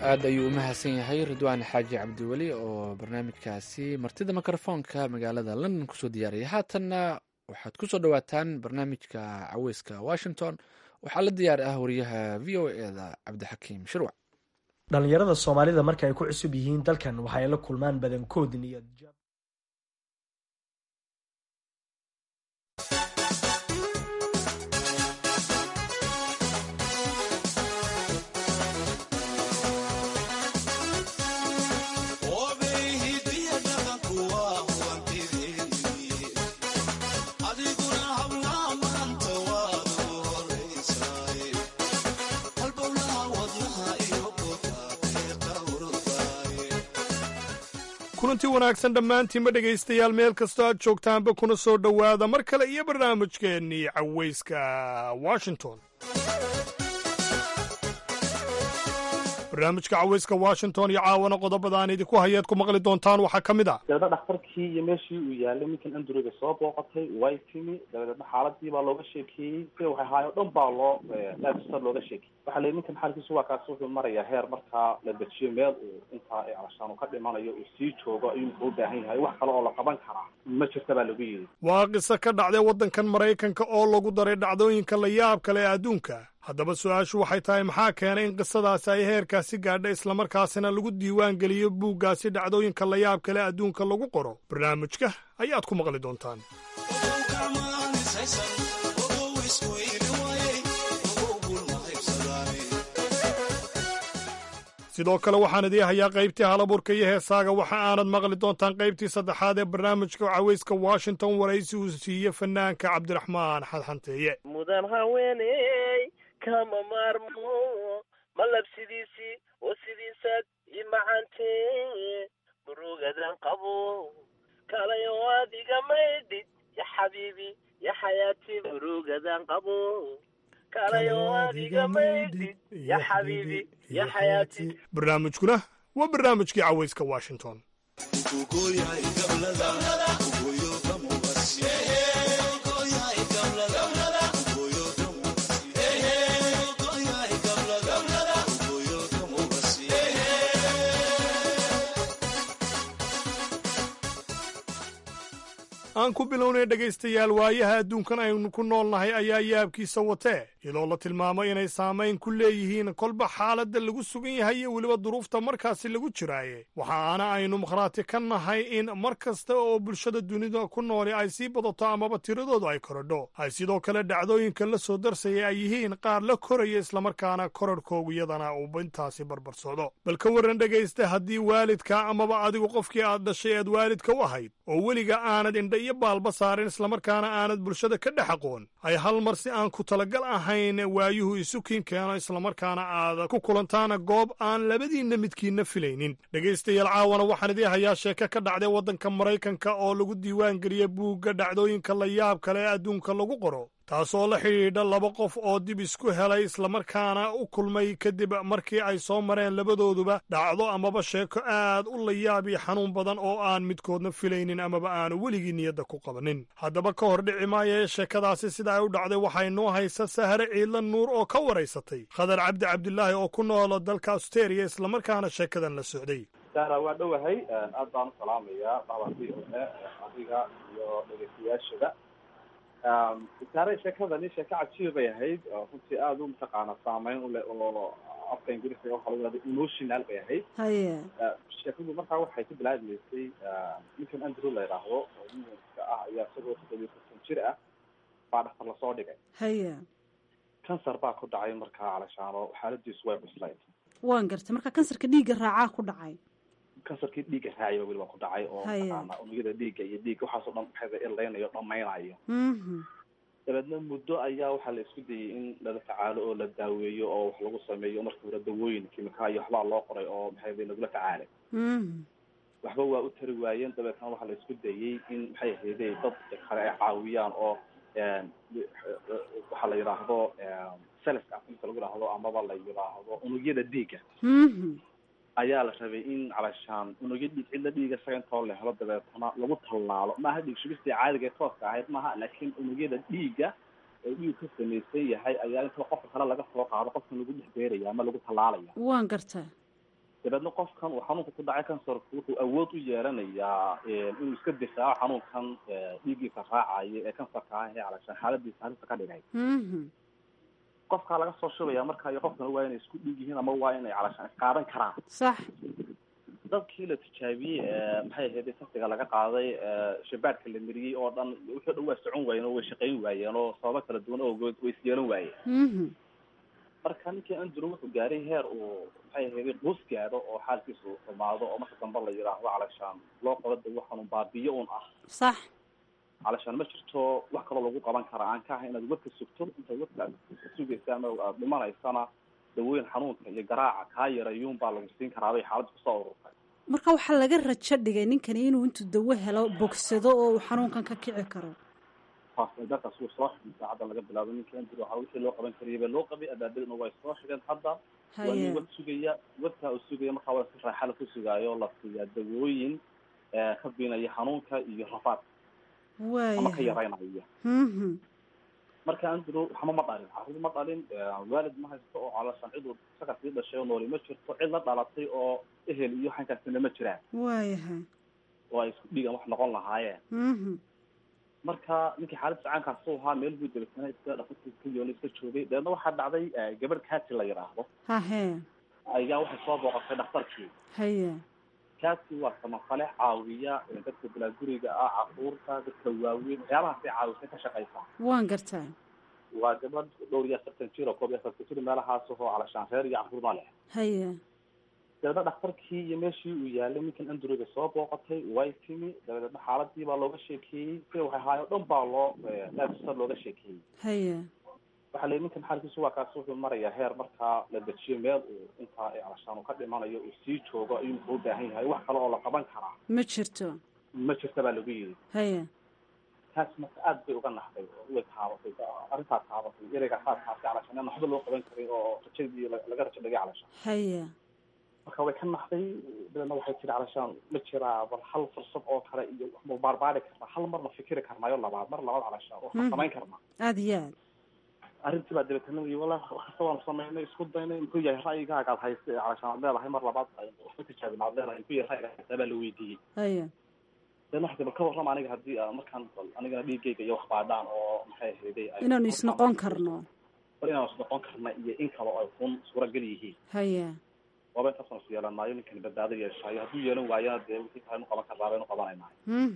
aad ayuu u mahadsan yahay ridwaan xaaji cabdiweli oo barnaamijkaasi martida mikrofoonka magaalada london kusoo diyaariyay. haatanna waxaad kusoo dhawaataan barnaamijka caweyska washington. waxaa la diyaar ah wariyaha v o eda cabdixakiim shirwac. dhalinyarada soomaalida marka ay ku cusub yihiin dalkan waxa ay la kulmaan badankood niyad jab. kulanti wanaagsan dhammaantiinba dhegaystayaal meel kastoo aad joogtaanba kuna soo dhowaada mar kale iyo barnaamijkeennii caweyska washington. barnaamijka caweyska washington iyo caawana qodobada aan idinku hayaad ku maqli doontaan waxaa ka mid ah dabeedna dhakhtarkii iyo meeshii uu yaalay ninkan andurega soo booqatay way timi dabeedna xaaladii baa looga sheekeeyey sida waxay ahaayeen dhan baa loo sar looga sheekeyey waxaa la ninkan xaalkiisu waa kaasi wuxuu marayaa heer markaa la dejiyo meel uu intaa calashaan uu ka dhimanayo uu sii joogo ayuu u baahan yahay wax kale oo la qaban karaa ma jirta baa lagu yidhi. waa qiso ka dhacday waddankan maraykanka oo lagu daray dhacdooyinka la yaab kale ee adduunka. haddaba su-aashu waxay tahay maxaa keenay in qisadaasi ay heerkaasi gaadha islamarkaasina lagu diiwaan geliyo buuggaasi dhacdooyinka la yaab kale adduunka lagu qoro. barnaamijka ayaad ku maqli doontaan. sidoo kale waxaan idii hayaa qaybtii halaburka iyo heesaaga waxa aanad maqli doontaan qaybtii saddexaad ee barnaamijka caweyska washington waraysi uu siiye fanaanka cabdiraxmaan xadxanteeye. mudan haweeney kama maarmo malabsidiisii oo sidiisaad i macantee murugadan qabo kalayo adiga maydhid ya xabiibi ya xayaati murugadan qabo kalayo adiga maydhid ya xabiibi ya xayaati. barnaamijkuna waa barnaamijkii caweyska washington. aan ku bilownay dhegaystayaal waayaha adduunkan aynu ku noolnahay ayaa yaabkiisa watee iyadoo la tilmaamo inay saamayn ku leeyihiin kolba xaaladda lagu sugan yahay iyo weliba duruufta markaasi lagu jiraaye waxaana aynu makhraati ka nahay in mar kasta oo bulshada dunida ku nooli ay sii badato amaba tiradoodu ay korodho ay sidoo kale dhacdooyinka la soo darsaya ay yihiin qaar la koraya islamarkaana korarhkoogu iyadana uu intaasi barbar socdo. bal ka warran dhegaysta haddii waalidka amaba adigu qofkii aad dhashay eed waalidka u ahayd oo weliga aanad indha iyo baalba saarin islamarkaana aanad bulshada ka dhex aqoon ay hal mar si aan ku talagal ahayn waayuhu isu kiin keeno islamarkaana aad ku kulantaana goob aan labadiinna midkiinna filaynin. dhegaystayaal caawana waxaan idii hayaa sheeke ka dhacday waddanka maraykanka oo lagu diiwaan geliya buugga dhacdooyinka la yaab kale ee adduunka lagu qoro taasoo la xidhiidha laba qof oo dib isku helay islamarkaana u kulmay kadib markii ay soo mareen labadooduba dhacdo amaba sheeko aad u layaab iyo xanuun badan oo aan midkoodna filaynin amaba aanu weligii niyadda ku qabanin. haddaba ka hor dhici maaya ee sheekadaasi sida ay u dhacday waxay noo haysa sahre ciidlan nuur oo ka waraysatay khadar cabdi cabdilaahi oo ku noola dalka austeria islamarkaana sheekadan la socday. saara waa dhowahay aad baan u salaamayaa bacdii adiga iyo dhegeystayaashada. saare sheekadani sheeko cajiib bay ahayd runtii aada u mataqaana saameyn u leh oo afka ingiriiska waxa lagu yihahda emotional bay ahayd. haye sheekadu markaa waxay ka bilaabmaysay ninkan andrew la yidhaahdo oo muminka ah ayaa isagoo 17 jir ah baa dhakhtar lasoo dhigay. haye kansar baa ku dhacay markaa calashaano xaaladiisu way cuslayd. waan gartay marka kansarka dhiigga raacaa ku dhacay. kansarkii dhiigga raacay weli waa ku dhacay oo mataqaana unugyada dhiigga iyo dhiigga waxaasoo dhan waxay ilaynayo dhammaynayo. dabeedna muddo ayaa waxaa la isku dayay in lala tacaalo oo la daaweeyo oo wax lagu sameeyo marka hore dawooyin kimika iyo waxbaa loo qoray oo maxay lagula tacaalay. waxba waa u tari waayeen. dabeetna waxaa la isku dayay in maxay ahaydey dad kale ay caawiyaan oo waxaa la yidhaahdo selfka afka lagu yidhaahdo amaba la yidhaahdo unugyada dhiigga ayaa la rabay in calashaan unugya dhiig cidla dhiiga isaga intoo la helo dabeetana lagu tallaalo maaha dhiig shubistii caadiga ee tooska ahayd maaha laakiin unugyada dhiigga ee dhiig ka samaysan yahay ayaa inta qofka kale laga soo qaado qofkan lagu dhex beeraya ama lagu tallaalaya. waan gartaa. dabeedna qofkan uu xanuunka ku dhacay kansarku wuxuu awood u yeelanayaa inuu iska difaaco xanuunkan dhiiggiisa raacaya ee kansarka ah ee calashaan xaaladiisa halista ka dhigay qofkaa laga soo shubaya marka iyo qofkana waa inay isku dhiig yihiin ama waa inay calashaan isqaadan karaan sax dadkii la tijaabiyey maxay ahayd saftiga laga qaaday shabaadhka la mariyey oo dhan wixii dhan waa socon waayeen oo way shaqayn waayeen oo sababo kala duwan awgood way isyeelan waayeen marka ninkii andrew wuxuu gaaray heer uu maxay ahayd quus gaadho oo xaalkiisu xumaado oo marka dambe la yidhaahdo calashaan loo qabo dawo xanuun baabiyo un ah sax calashaan ma jirto wax kaloo lagu qaban karaa aan ka ahay inaad wadka sugto intaad wadka sugaysa ama aad dhimanaysana dawooyin xanuunka iyo garaaca kaa yarayuun baa lagu siin karaa bay xaalad kusoo ururtay marka waxaa laga rajo dhigay ninkani inuu intuu dawo helo bogsado oo uu xanuunkan ka kici karo dadkaas wuu soo xigay saacadda laga bilaabo ninka andrew waxaa wixii loo qaban kariyay baa loo qabay abaabadina way soo xigeen hadda waa nin wad sugaya wadkaa uu sugaya markaa waa si raaxa la ku sugaayo la siiyaa dawooyin ka biinaya xanuunka iyo rafaadka ama ka yaraynaya marka andrew waxma ma dhalin carruur ma dhalin waalid ma haysto oo calashaan cid uu isaga sii dhashay oo nooli ma jirto cid la dhalatay oo ehel iyo xankaasina ma jiraan waayahay oo ay isku dhiigan wax noqon lahaayeen marka ninkii xaalad sacaankaas u ahaa meel buu dabeetana iska dhaqankiiska yoona iska joogay dabeedna waxaa dhacday gabadh kaati la yidhaahdo hahe ayaa waxay soo booqatay dhakhtarkii haye kaati waa samafale caawiya dadka bilaaguriga ah caruurta dadka waaweyn waxyaabahaasay caawisay ka shaqaysaa waan gartaa waa gabadh dhowr iyo 60 jir oo 40 jir meelahaas oo calashaan reer iyo caruurna leh haye dabeedna dhakhtarkii iyo meeshii uu yaalay ninkan andrewga soo booqatay way timi dabeedna xaaladii baa looga sheekeeyey si waxay ahaayeen o dhan baa looga sheekeeyey haye waxaa la ninkan xaalkiisu waa kaas wuxuu marayaa heer markaa la dejiyo meel uu intaa calashaan uu ka dhimanayo uu sii joogo ayuu muxuu u baahan yahay wax kale oo la qaban karaa ma jirto baa lagu yidhi haye taas marka aad bay uga naxday oo way taabatay arrintaas taabatay ereyga taabtay calashaan waxba loo qaban karay oo rajadii laga rajo dhigay calashaan haye marka way ka naxday dabeedna waxay tiri calashaan ma jiraa bal hal fursad oo kale iyo ma baarbaari karnaa hal mar la fikiri karnaayo mar labaad calashaan waxaan samayn karnaa aad iyo aad arrintii baa dabeetana walahi waxkasta waanu samaynay isku daynay muxuu yahay ra'yigaaga aad haysta calashaan aad leedahay mar labaad waxba tijaabin aad leedahay muxuu yahay ra'yigaa haysta baa la weydiiyey haye dabeedna waxay bal ka warrama aniga haddii markaan anigana dhiigayga iyo wax baadhaan oo maxay ahayday inaanu isnoqon karno bal inaanu isnoqon karna iyo in kale oo ay kun suuragal yihiin haye waaba intaasanu is yeelanaayo ninkan badbaado yeeshaayo hadduu yeelan waayana dee wixii kale nu qaban karnaa baynu qabanaynaay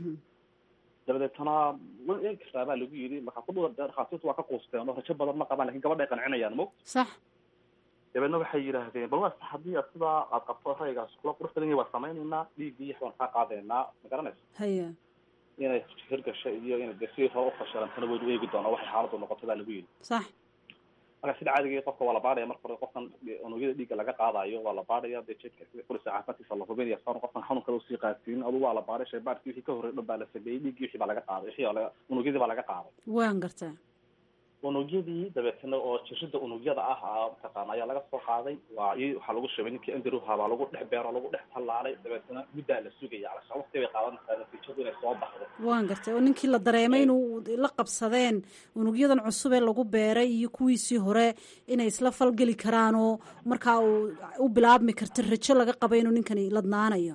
dabadeetana way eegi kartaa baa lagu yidhi markaa ku dhuda dhakhaatiirtu waa ka quusteen oo rajo badan ma qabaan lakin gabadhay qancinayaan mo sax dabeedna waxay yidhaahdeen bal waa sax haddii aad sidaa aad qabto ra'yigaas kula qurux badan yahay waa samaynaynaa dhiiggii waan kaa qaadaynaa ma garanaysa haye inay hirgasho iyo inay dee sidii hore ufashilantana waynu eegi doonaa waxay xaaladdu noqoto baa lagu yidhi sax marka sida caadiga qofka waa la baadhaya marka hore qofkan unugyada dhiigga laga qaadayo waa la baadhaya dee jeedka sida kulisa caafimaadkiisa la hubinaya saan qofkan xanuun kale usii qaadsiinin adu waa la baadhay shaybaadhkii wixii ka horreey dhan baa la sameeyey dhiiggii wixii baa laga qaaday unugyadii baa laga qaaday waan gartaa unugyadii dabeetana oo jirida unugyada ah mataqaana ayaa laga soo qaaday waxaa lagu shubay ninkii andrew baa lagu dhex beero lagu dhex tallaalay dabeetana muddaa la sugaya calashaan waqti bay qaadanaysaa natiijadu inay soo baxdo waan gartay oo ninkii la dareemay inuu la qabsadeen unugyadan cusub ee lagu beeray iyo kuwiisii hore inay isla falgeli karaan oo markaa uu u bilaabmi karta rajo laga qaba inuu ninkani ladnaanayo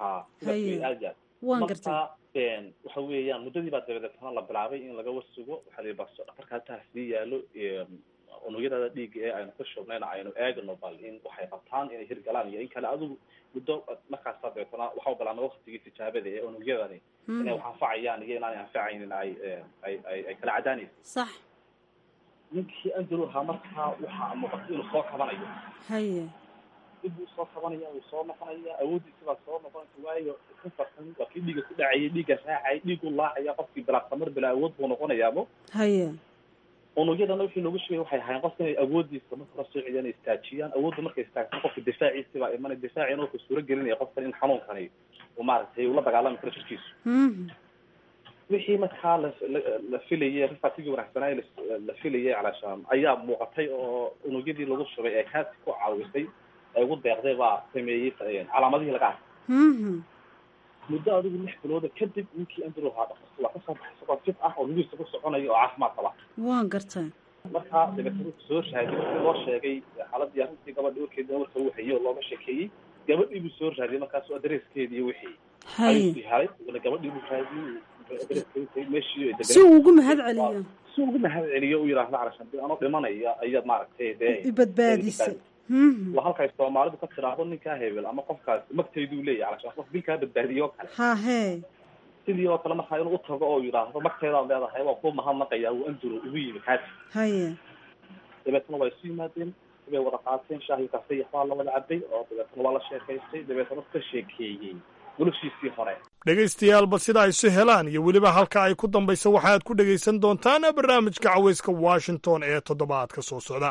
waan gartay waxa weeyaan muddadii baa dabadeetana la bilaabay in laga warsugo waxaa la yidhi bas dhakhtarka halkaas sii yaalo unugyada dhiigga ee aynu ku shubnayna aynu eegno bal in waxay qabtaan inay hirgalaan iyo in kale adigu muddo markaasa dabeetana waxa u bilaabnay waktigii tijaabada ee unugyadani inay wax anfacayaan iyo inaanay anfacaynin ay kala cadaanayso sax ninkii andrew ahaa markaa waxaa muuqata inuu soo kabanayo haye dib uu soo kabanaya uu soo noqonaya awooddiisa baa soo noqonaysa waayo kafarkan waa kii dhiiga ku dhacayay dhiigga raacay dhiigu laacaya qofkii bilaaqsamar bilaa awood buu noqonayaabo haye unugyadana wixii loogu sheegay waxay ahaayeen qofka inay awooddiisa marka hore soo celiyaan istaajiyaan awoodda markay istaagsan qofka difaaciisi baa imanay difaacina wuxuu suuro gelinaya qofkan in xanuunkani uu maaragtay ula dagaalami karo jirkiisu wixii markaa la filayay rifatigii wanaagsanaa la filayay calashaan ayaa muuqatay oo unugyadii lagu shubay ee kaasi ku caawisay ay ugu deeqday baa sameeyey calaamadihii laga arkay muddo adigu 6 bilooda kadib ninkii andrew ahaa dhakhtarka waa kasoo baxay isagoo fit ah oo lugihiisa ku soconaya oo caafimaad qaba waan gartay marka dabeetana soo shaaday si loo sheegay xaaladii arrintii gabadha warkeeda marka uu hayay oo looga sheekeeyey gabadhii buu soo raadiyay markaasuu adreeskeedii wixii ayuu helay wala gabadhii buu raadiyay adreeskeedii meeshii si uu ugu mahad celiyo u yiraahdo calashan anoo dhimanaya ayaad maaragtay dee badbaadisay waa halkaay Soomaalidu ka tiraahdo ninka hebel ama qofkaas magteedu leeyahay calashan qof bilka badbaadiyo kale sidii oo kale markaa inuu u tago oo yiraahdo magteeda leedahay waa ku mahadnaqaya uu anduro ugu yimid dabeetana way sii maadeen way wada qaateen shaahi kafay waxaa la wada cabay oo dabeetana waa la sheekaystay dabeetana ka sheekeeyay noloshiisii hore dhegaystayaal sida ay isu helaan iyo weliba halka ay ku dambayso waxaad ku dhegaysan doontaan barnaamijka cawayska Washington ee toddobaadka soo socda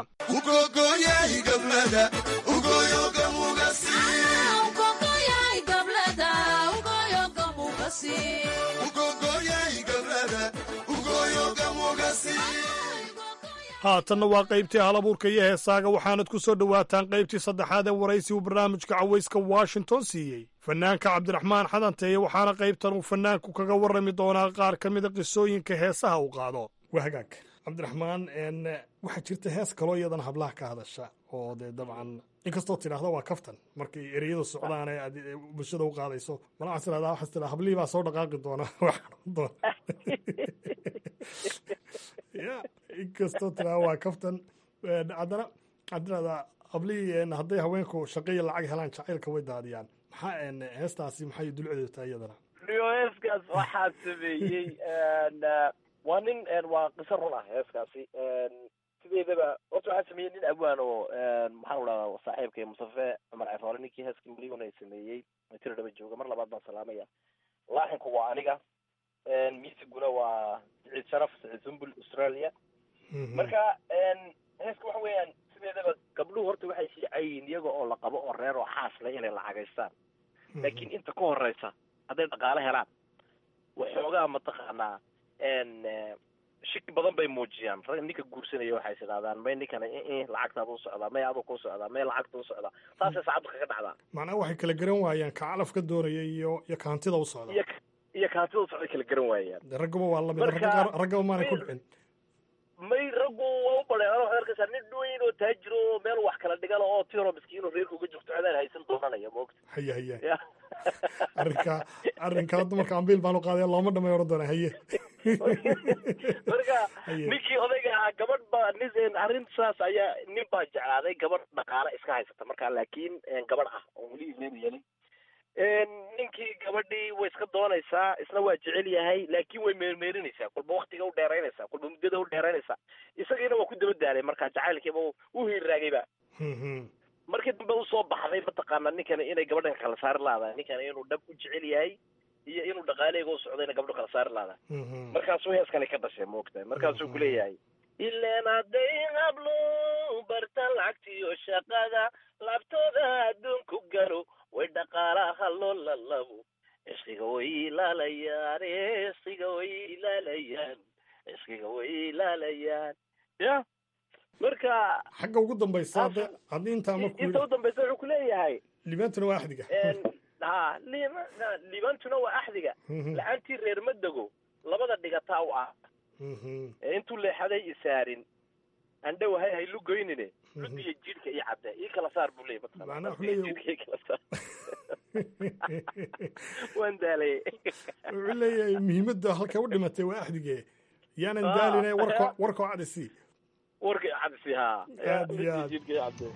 haatanna waa qaybtii halabuurka iyo heesaaga waxaanad ku soo dhowaataan qaybtii saddexaad ee waraysi uu barnaamijka cawayska Washington siiyey fanaanka cabdiraxmaan xadanteeye waxaana qaybtan uu fanaanku kaga warrami doonaa qaar ka mida qisooyinka heesaha uu qaado waa hagaag cabdiraxmaan waxaa jirta hees kaloo iyadan hablaha ka hadasha oo dee dabcan inkastoo tidhaahdo waa kaftan markay ereyadu socdaan ee aad bulshada u qaadayso malacaas tidhahdaa waxaas tidhaa hablihii baa soo dhaqaaqi doona ya inkastoo tidhahda waa kaftan haddana waxaad tidhahdaa hablihii hadday haweenku shaqeeya lacag helaan jacaylka way daadiyaan maxaa heestaasi maxay dulceedu tahay iyadana heeskaas waxaa sameeyey waa nin waa qiso run ah heeskaasi sideedaba horta waxaa sameeyey nin abwaan oo maxaan udhahdaa saaxiibkay Mustafa Cumar Cafaale ninkii heeskii milyan ay sameeyey tiro dhaba jooga mar labaad baan salaamaya laaxinku waa aniga miisiguna waa Saciid Sharaf Saciid Sumbul Australia marka heeska waxa weeyaan sideedaba gabdhuhu horta waxay fiicayiin iyaga oo la qabo oo reer oo xaas leh inay lacagaystaan laakiin inta ka horeysa hadday dhaqaale helaan waxoogaa mataqaanaa shaki badan bay muujiyaan rag ninka guursanaya waxay sidaahdaan may ninkana lacagtaada u socdaa may adoo ku socdaa may lacagta u socdaa saasay saacaddu kaga dhacdaa macnaha waxay kala garan waayaan ka calafka doonaya iyo kaantida u socda iyo kaantida u socda kala garan waayaan raggaba waa lamid raggaba maanay ku dhicin may raggu waa u badheen anoo waxaad arkaysaa nin weyn oo taajiro oo meel wax kala dhigala oo tiro miskiino reerka uga jirto codaan haysan doonanaya moogta haya arrinka hadda marka ambiil baan u qaadaya looma dhamay oran doona haye marka ninkii odayga ahaa gabadh baa arrintaas ayaa nin baa jeclaaday gabadh dhaqaale iska haysata markaa laakiin gabadh ah oo weli isleenu yelin ninkii gabadhii way iska doonaysaa isna waa jecel yahay laakiin way meermeerinaysaa kulba waktiga u dheeraynaysaa kulba muddada u dheeraynaysaa isagiina waa ku daba daalay markaa jacaylkiiba u hiirraagayba markii dambe usoo baxday mataqaana ninkana inay gabadhan kala saari laadahay ninkana inuu dhab u jecel yahay iyo inuu dhaqaaleega u socdayna gabdho kala saari laadahay markaasuu heeskani ka dhashay moogtahay markaasuu kuleeyahay ileen hadday hablo barta lacagtiyo shaqada laabtooda adduunku garo way dhaqaalaha loo lalabo cishqiga way ilaalayaan cishqiga way ilaalayaan cishqiga way ilaalayaan ya marka xagga ugu dambaysa haddii intaa markuu inta ugu dambaysa wuxuu ku leeyahay libaantuna waa axdiga libaantuna waa axdiga la-aantii reer ma dego labada dhigataa u ah intuu leexaday isaarin andhowahay haylu goynine cud iyo jidhka iyo cadde ii kala saar buu leeyahy waan daalay wuxuu leeyahay muhiimadda halka u dhimatay waa axdige yaanan daaline warkoo cadisi warka cadisi haa aad iyo aad jidhka iyo cadde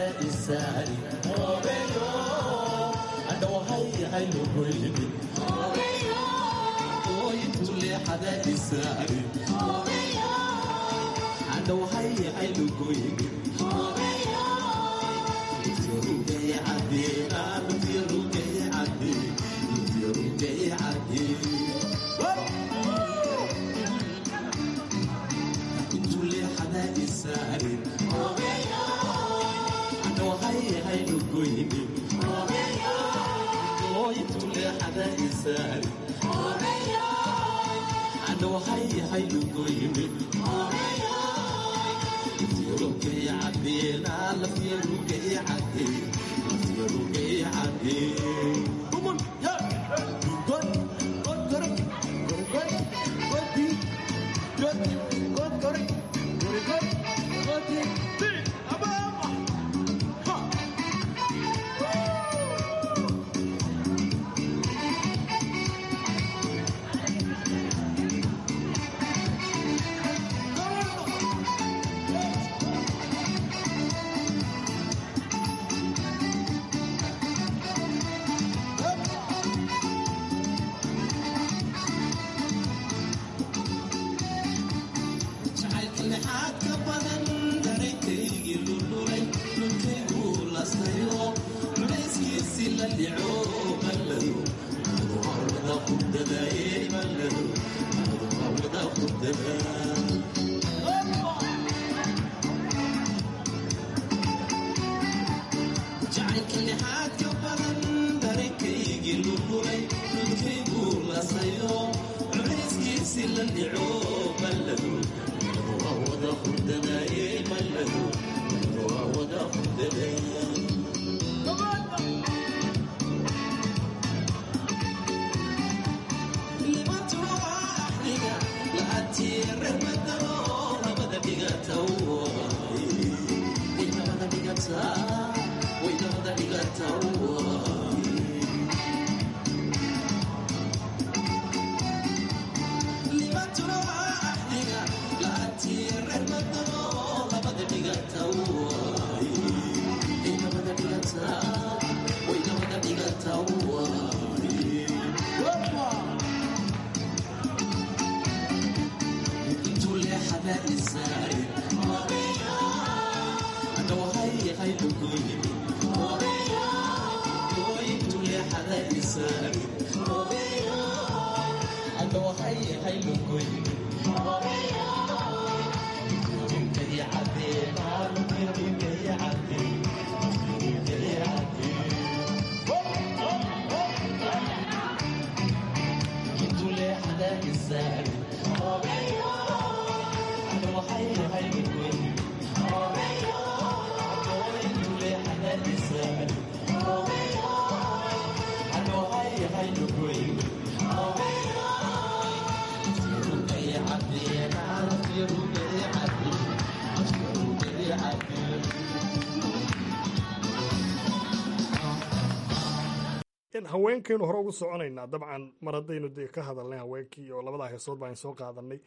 haweenkaynu hore ugu soconaynaa dabcan mar haddaynu dee ka hadalnay haweenkii oo labadaa heesood baan soo qaadanay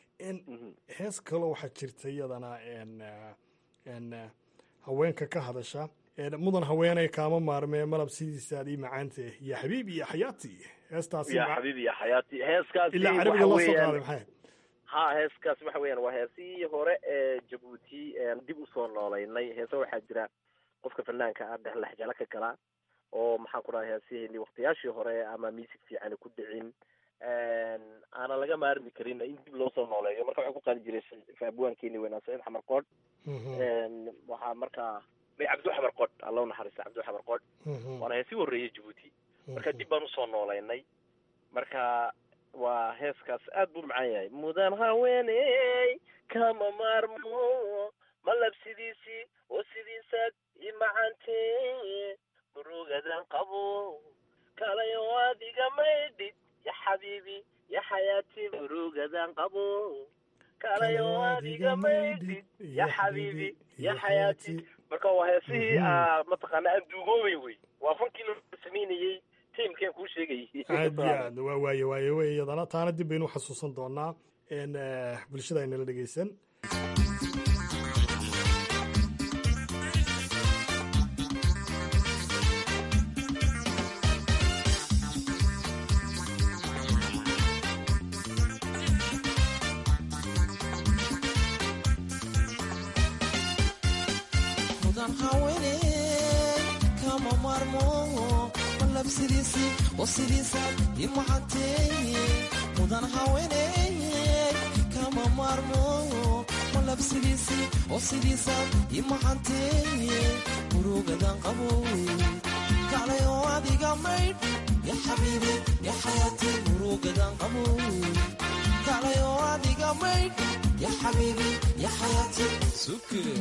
hees kaloo waxaa jirta iyadana haweenka ka hadasha mudan haweeney kaama maarmee malab sidiisaad ii macaante iyo xabiib iyo xayaati heestaas ya xabiib iyo xayaati heeskaas ilaa carabiga loo soo qaaday maxay ha heeskaas waxa weeyaan waa heesii hore ee Jabuuti dib u soo noolaynay heesa waxaa jira qofka fanaanka ah dhexjala ka kala oo maxaan ku rahay heesihii waqtiyaashii hore ama music fiican ku dhicin ana laga maarmi karin in dib loo soo nooleeyo marka waxa ku qaadi jiray faabuwankeeni weynaa Saciid Xamar Qood waxa marka Cabdu Xamar Qood Allah naxariisto Cabdu Xamar Qood waana heesii horeeyay Jabuuti marka dib baan u soo noolaynay marka waa heeskaas aad buu macaan yahay mudan haweeney kama maarmo malab sidiisi oo sidiisaad ii macaantee burugadan qabo kalayo adiga maydid ya xabiibi ya xayaati burugadan qabo kalayo adiga maydid ya xabiibi ya xayaati marka waa heesii mataqaana aan duugoobay wey waa fankii loo sameynayay tiimkeen kuu sheegayay aad waa waaye iyadana taana dib baynu xasuusan doonaa bulshada aynala dhegeysan mudan haweeney kama maarmo malabsidiisi oo sidiisa imahantee mudan haweeney kama maarmo malabsidiisi oo sidiisa imahantee murugadan qabo kalayo adiga maydh ya xabiibi ya xayaati murugadan qabo kalayo adiga maydh ya xabiibi ya xayaati sukre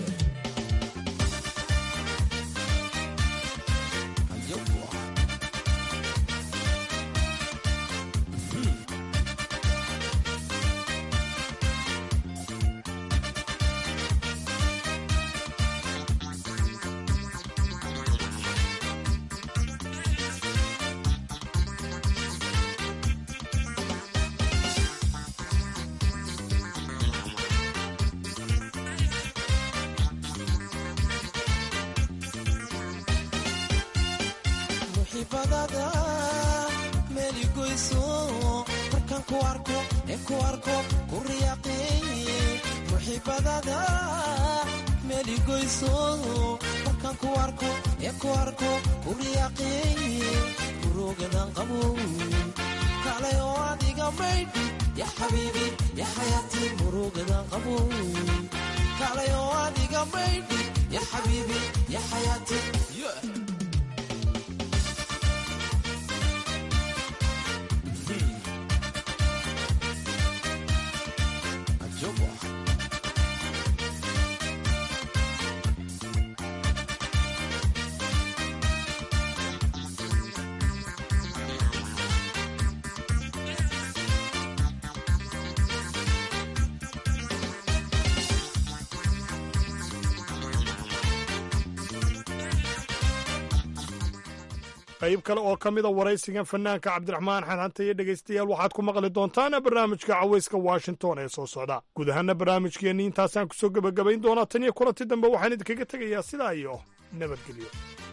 qayb kale oo ka mida waraysigan fanaanka cabdiraxmaan xanxanta iyo dhegaystayaal waxaad ku maqli doontaana barnaamijka cawayska washington ee soo socda guud ahaana barnaamijkeenni intaasaan kusoo gebagabayn doonaa tan iyo kulanti dambe waxaan idinkaga tegayaa sidaa iyo nabadgelyo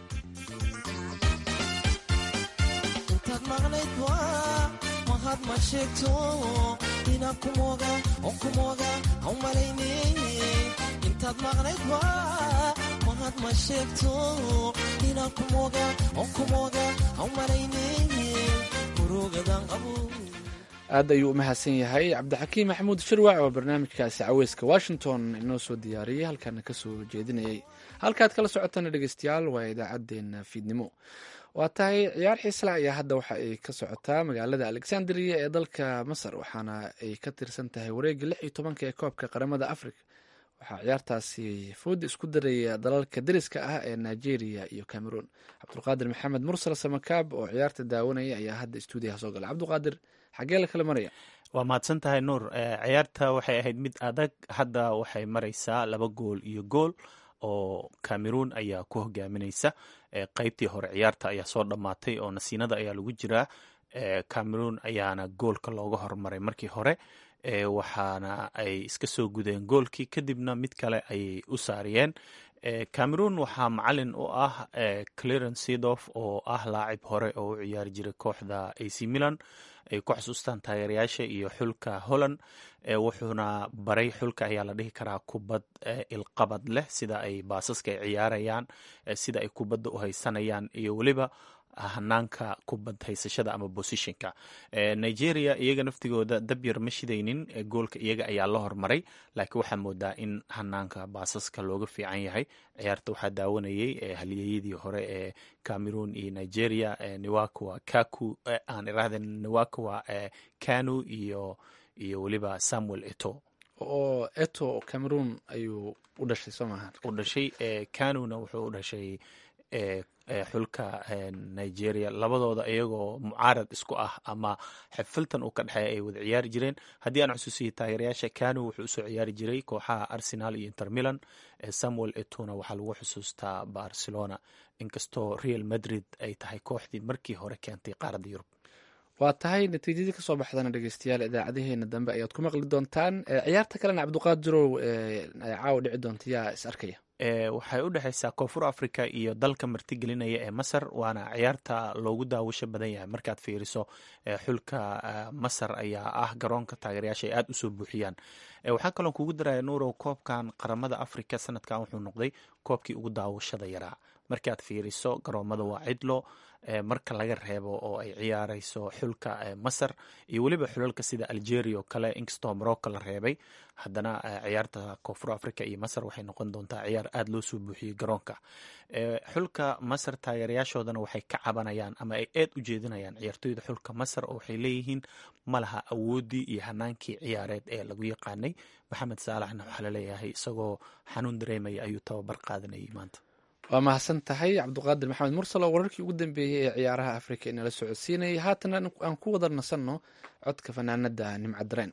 intaad maqnayd waa mahad ma sheegto inaan kumooga oo kumooga ha u malaynay intaad maqnayd waa mahad ma sheegto inaan kumooga oo kumooga ha u malaynay murugadan qabo aad ayuu u mahadsan yahay cabdixakiim maxamuud shirwac oo barnaamijkaasi caweyska washington inoo soo diyaariyey halkaana ka soo jeedinayay halkaad kala socotana dhegeystayaal waa idaacaddeenna fiidnimo waa tahay ciyaar xiisla ayaa hadda waxa ay ka socotaa magaalada alexandria ee dalka masar waxaana ay ka tirsan tahay wareegga 16 ee koobka qaramada africa waxaa ciyaartaasi foodi isku daraya dalalka deriska ah ee nigeria iyo cameroon cabdulqaadir maxamed mursal samakaab oo ciyaarta daawanaya ayaa hadda stuudiyaha soo gala cabdulqaadir xagee la kala maraya waa mahadsan tahay nuur ciyaarta waxay ahayd mid adag hadda waxay maraysaa 2 gool iyo gool oo cameroon ayaa ku hogaaminaysa qaybtii hore ciyaarta ayaa soo dhammaatay oo nasiinada ayaa lagu jiraa cameroon ayaana goolka looga hormaray markii hore waxaana ay iska soo gudeen goolkii kadibna mid kale ayay u saariyeen cameroon waxaa macalin u ah clarence seedorf oo ah laacib hore oo u ciyaari jiray kooxda ac milan ay ku xusuustaan taageerayaasha iyo xulka holland wuxuuna baray xulka ayaa la dhihi karaa kubad ilqabad leh sida ay baasaska ay ciyaarayaan sida ay kubadda u haysanayaan iyo weliba hanaanka kubad haysashada ama bosishinka nigeria iyaga naftigooda dabyar ma shidaynin goolka iyaga ayaa la hormaray laakiin waxaa moodaa in hanaanka baasaska looga fiican yahay ciyaarta waxaa daawanayay halyeeyadii hore ee cameroon iyo nigeria niwakwa kaku aan irahdeen niwakwa kanu iyo weliba samuel eto oo eto cameroon ayuu u dhashay soo maaha u dhashay kanuna wuxuu u dhashay xulka nigeria labadooda iyagoo mucaarad isku ah ama xifiltan uu ka dhexeeya ay wada ciyaari jireen haddii aan xusuusiyay taageerayaasha kanu wuxuu usoo ciyaari jiray kooxaha arsenal iyo inter milan samuel etona waxaa lagu xusuustaa barcelona inkastoo real madrid ay tahay kooxdii markii hore keentay qaaradda yurub waa tahay natiijadii kasoo baxdana dhegeystayaal idaacadaheena dambe ayaad ku maqli doontaan ciyaarta kalena cabdiqaadirow caawa dhici doonta yaa is arkaya waxay u dhexaysaa koonfur africa iyo dalka martigelinaya ee masar, waana ciyaarta loogu daawasho badan yahay markaad fiiriso. xulka masar ayaa ah garoonka taageerayaasha ay aada usoo buuxiyaan. waxaa kaloo kugu daraya nuurow, koobkan qaramada africa sanadkan wuxuu noqday koobkii ugu daawashada yaraa. markaad fiiriso garoomada waa cidlo marka laga reebo oo ay ciyaarayso xulka masar iyo weliba xulalka sida algeria oo kale, inkastoo morocco la reebay, haddana ciyaarta koonfur africa iyo masar waxay noqon doontaa ciyaar aada loo soo buuxiyey garoonka. xulka masar taageerayaashoodana waxay ka cabanayaan ama ay aad u jeedinayaan ciyaartooyda xulka masar, oo waxay leeyihiin ma laha awoodii iyo hanaankii ciyaareed ee lagu yaqaanay. maxamed saalaxna waxaa laleeyahay isagoo xanuun dareemaya ayuu tababar qaadanayay maanta. waa mahadsan tahay cabdiqaadir maxamed mursal oo wararkii ugu dambeeyey ee ciyaaraha afrika inala socodsiinayay. haatana aan ku wada nasanno codka fanaanada nimca dareen.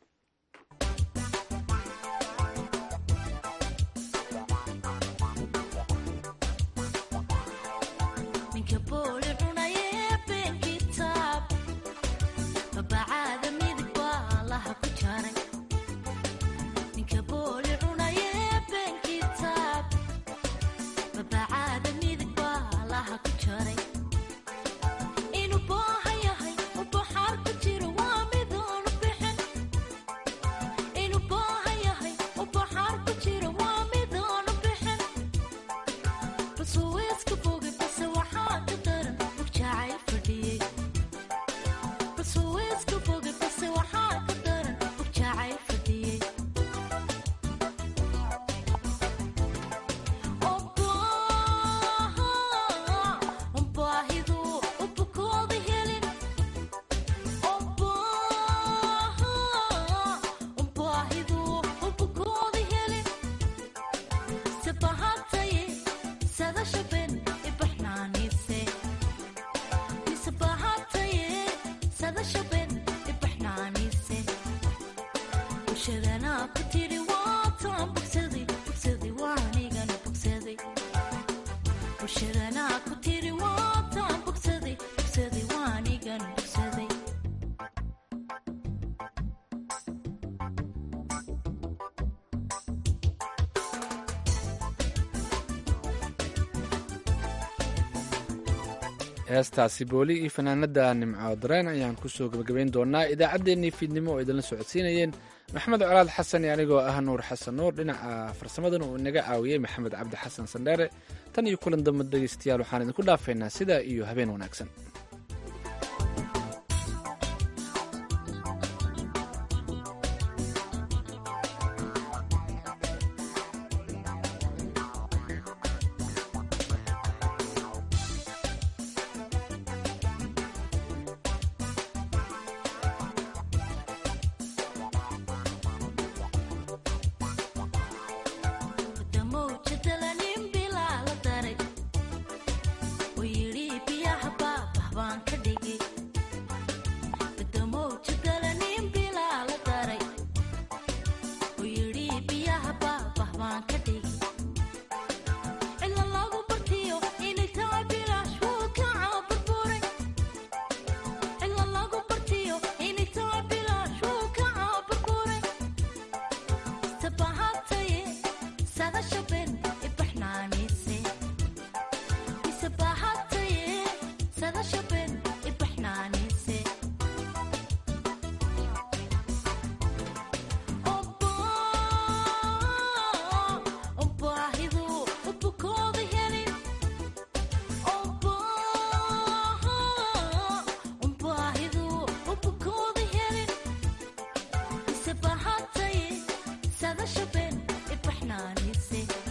heestaasi booli iyo fanaanada nimco dareen ayaan kusoo gabagabayn doonaa idaacaddeenii fiidnimo oo idinla socodsiinayeen maxamed colaad xasan iyo anigoo ah nuur xasan nuur. dhinaca farsamadana uu inaga caawiyey maxamed cabdi xasan sandheere. tan iyo kulan dambe dhegeystayaal waxaan idinku dhaafaynaa sidaa iyo habeen wanaagsan. Sada Chopin, e Pahnani,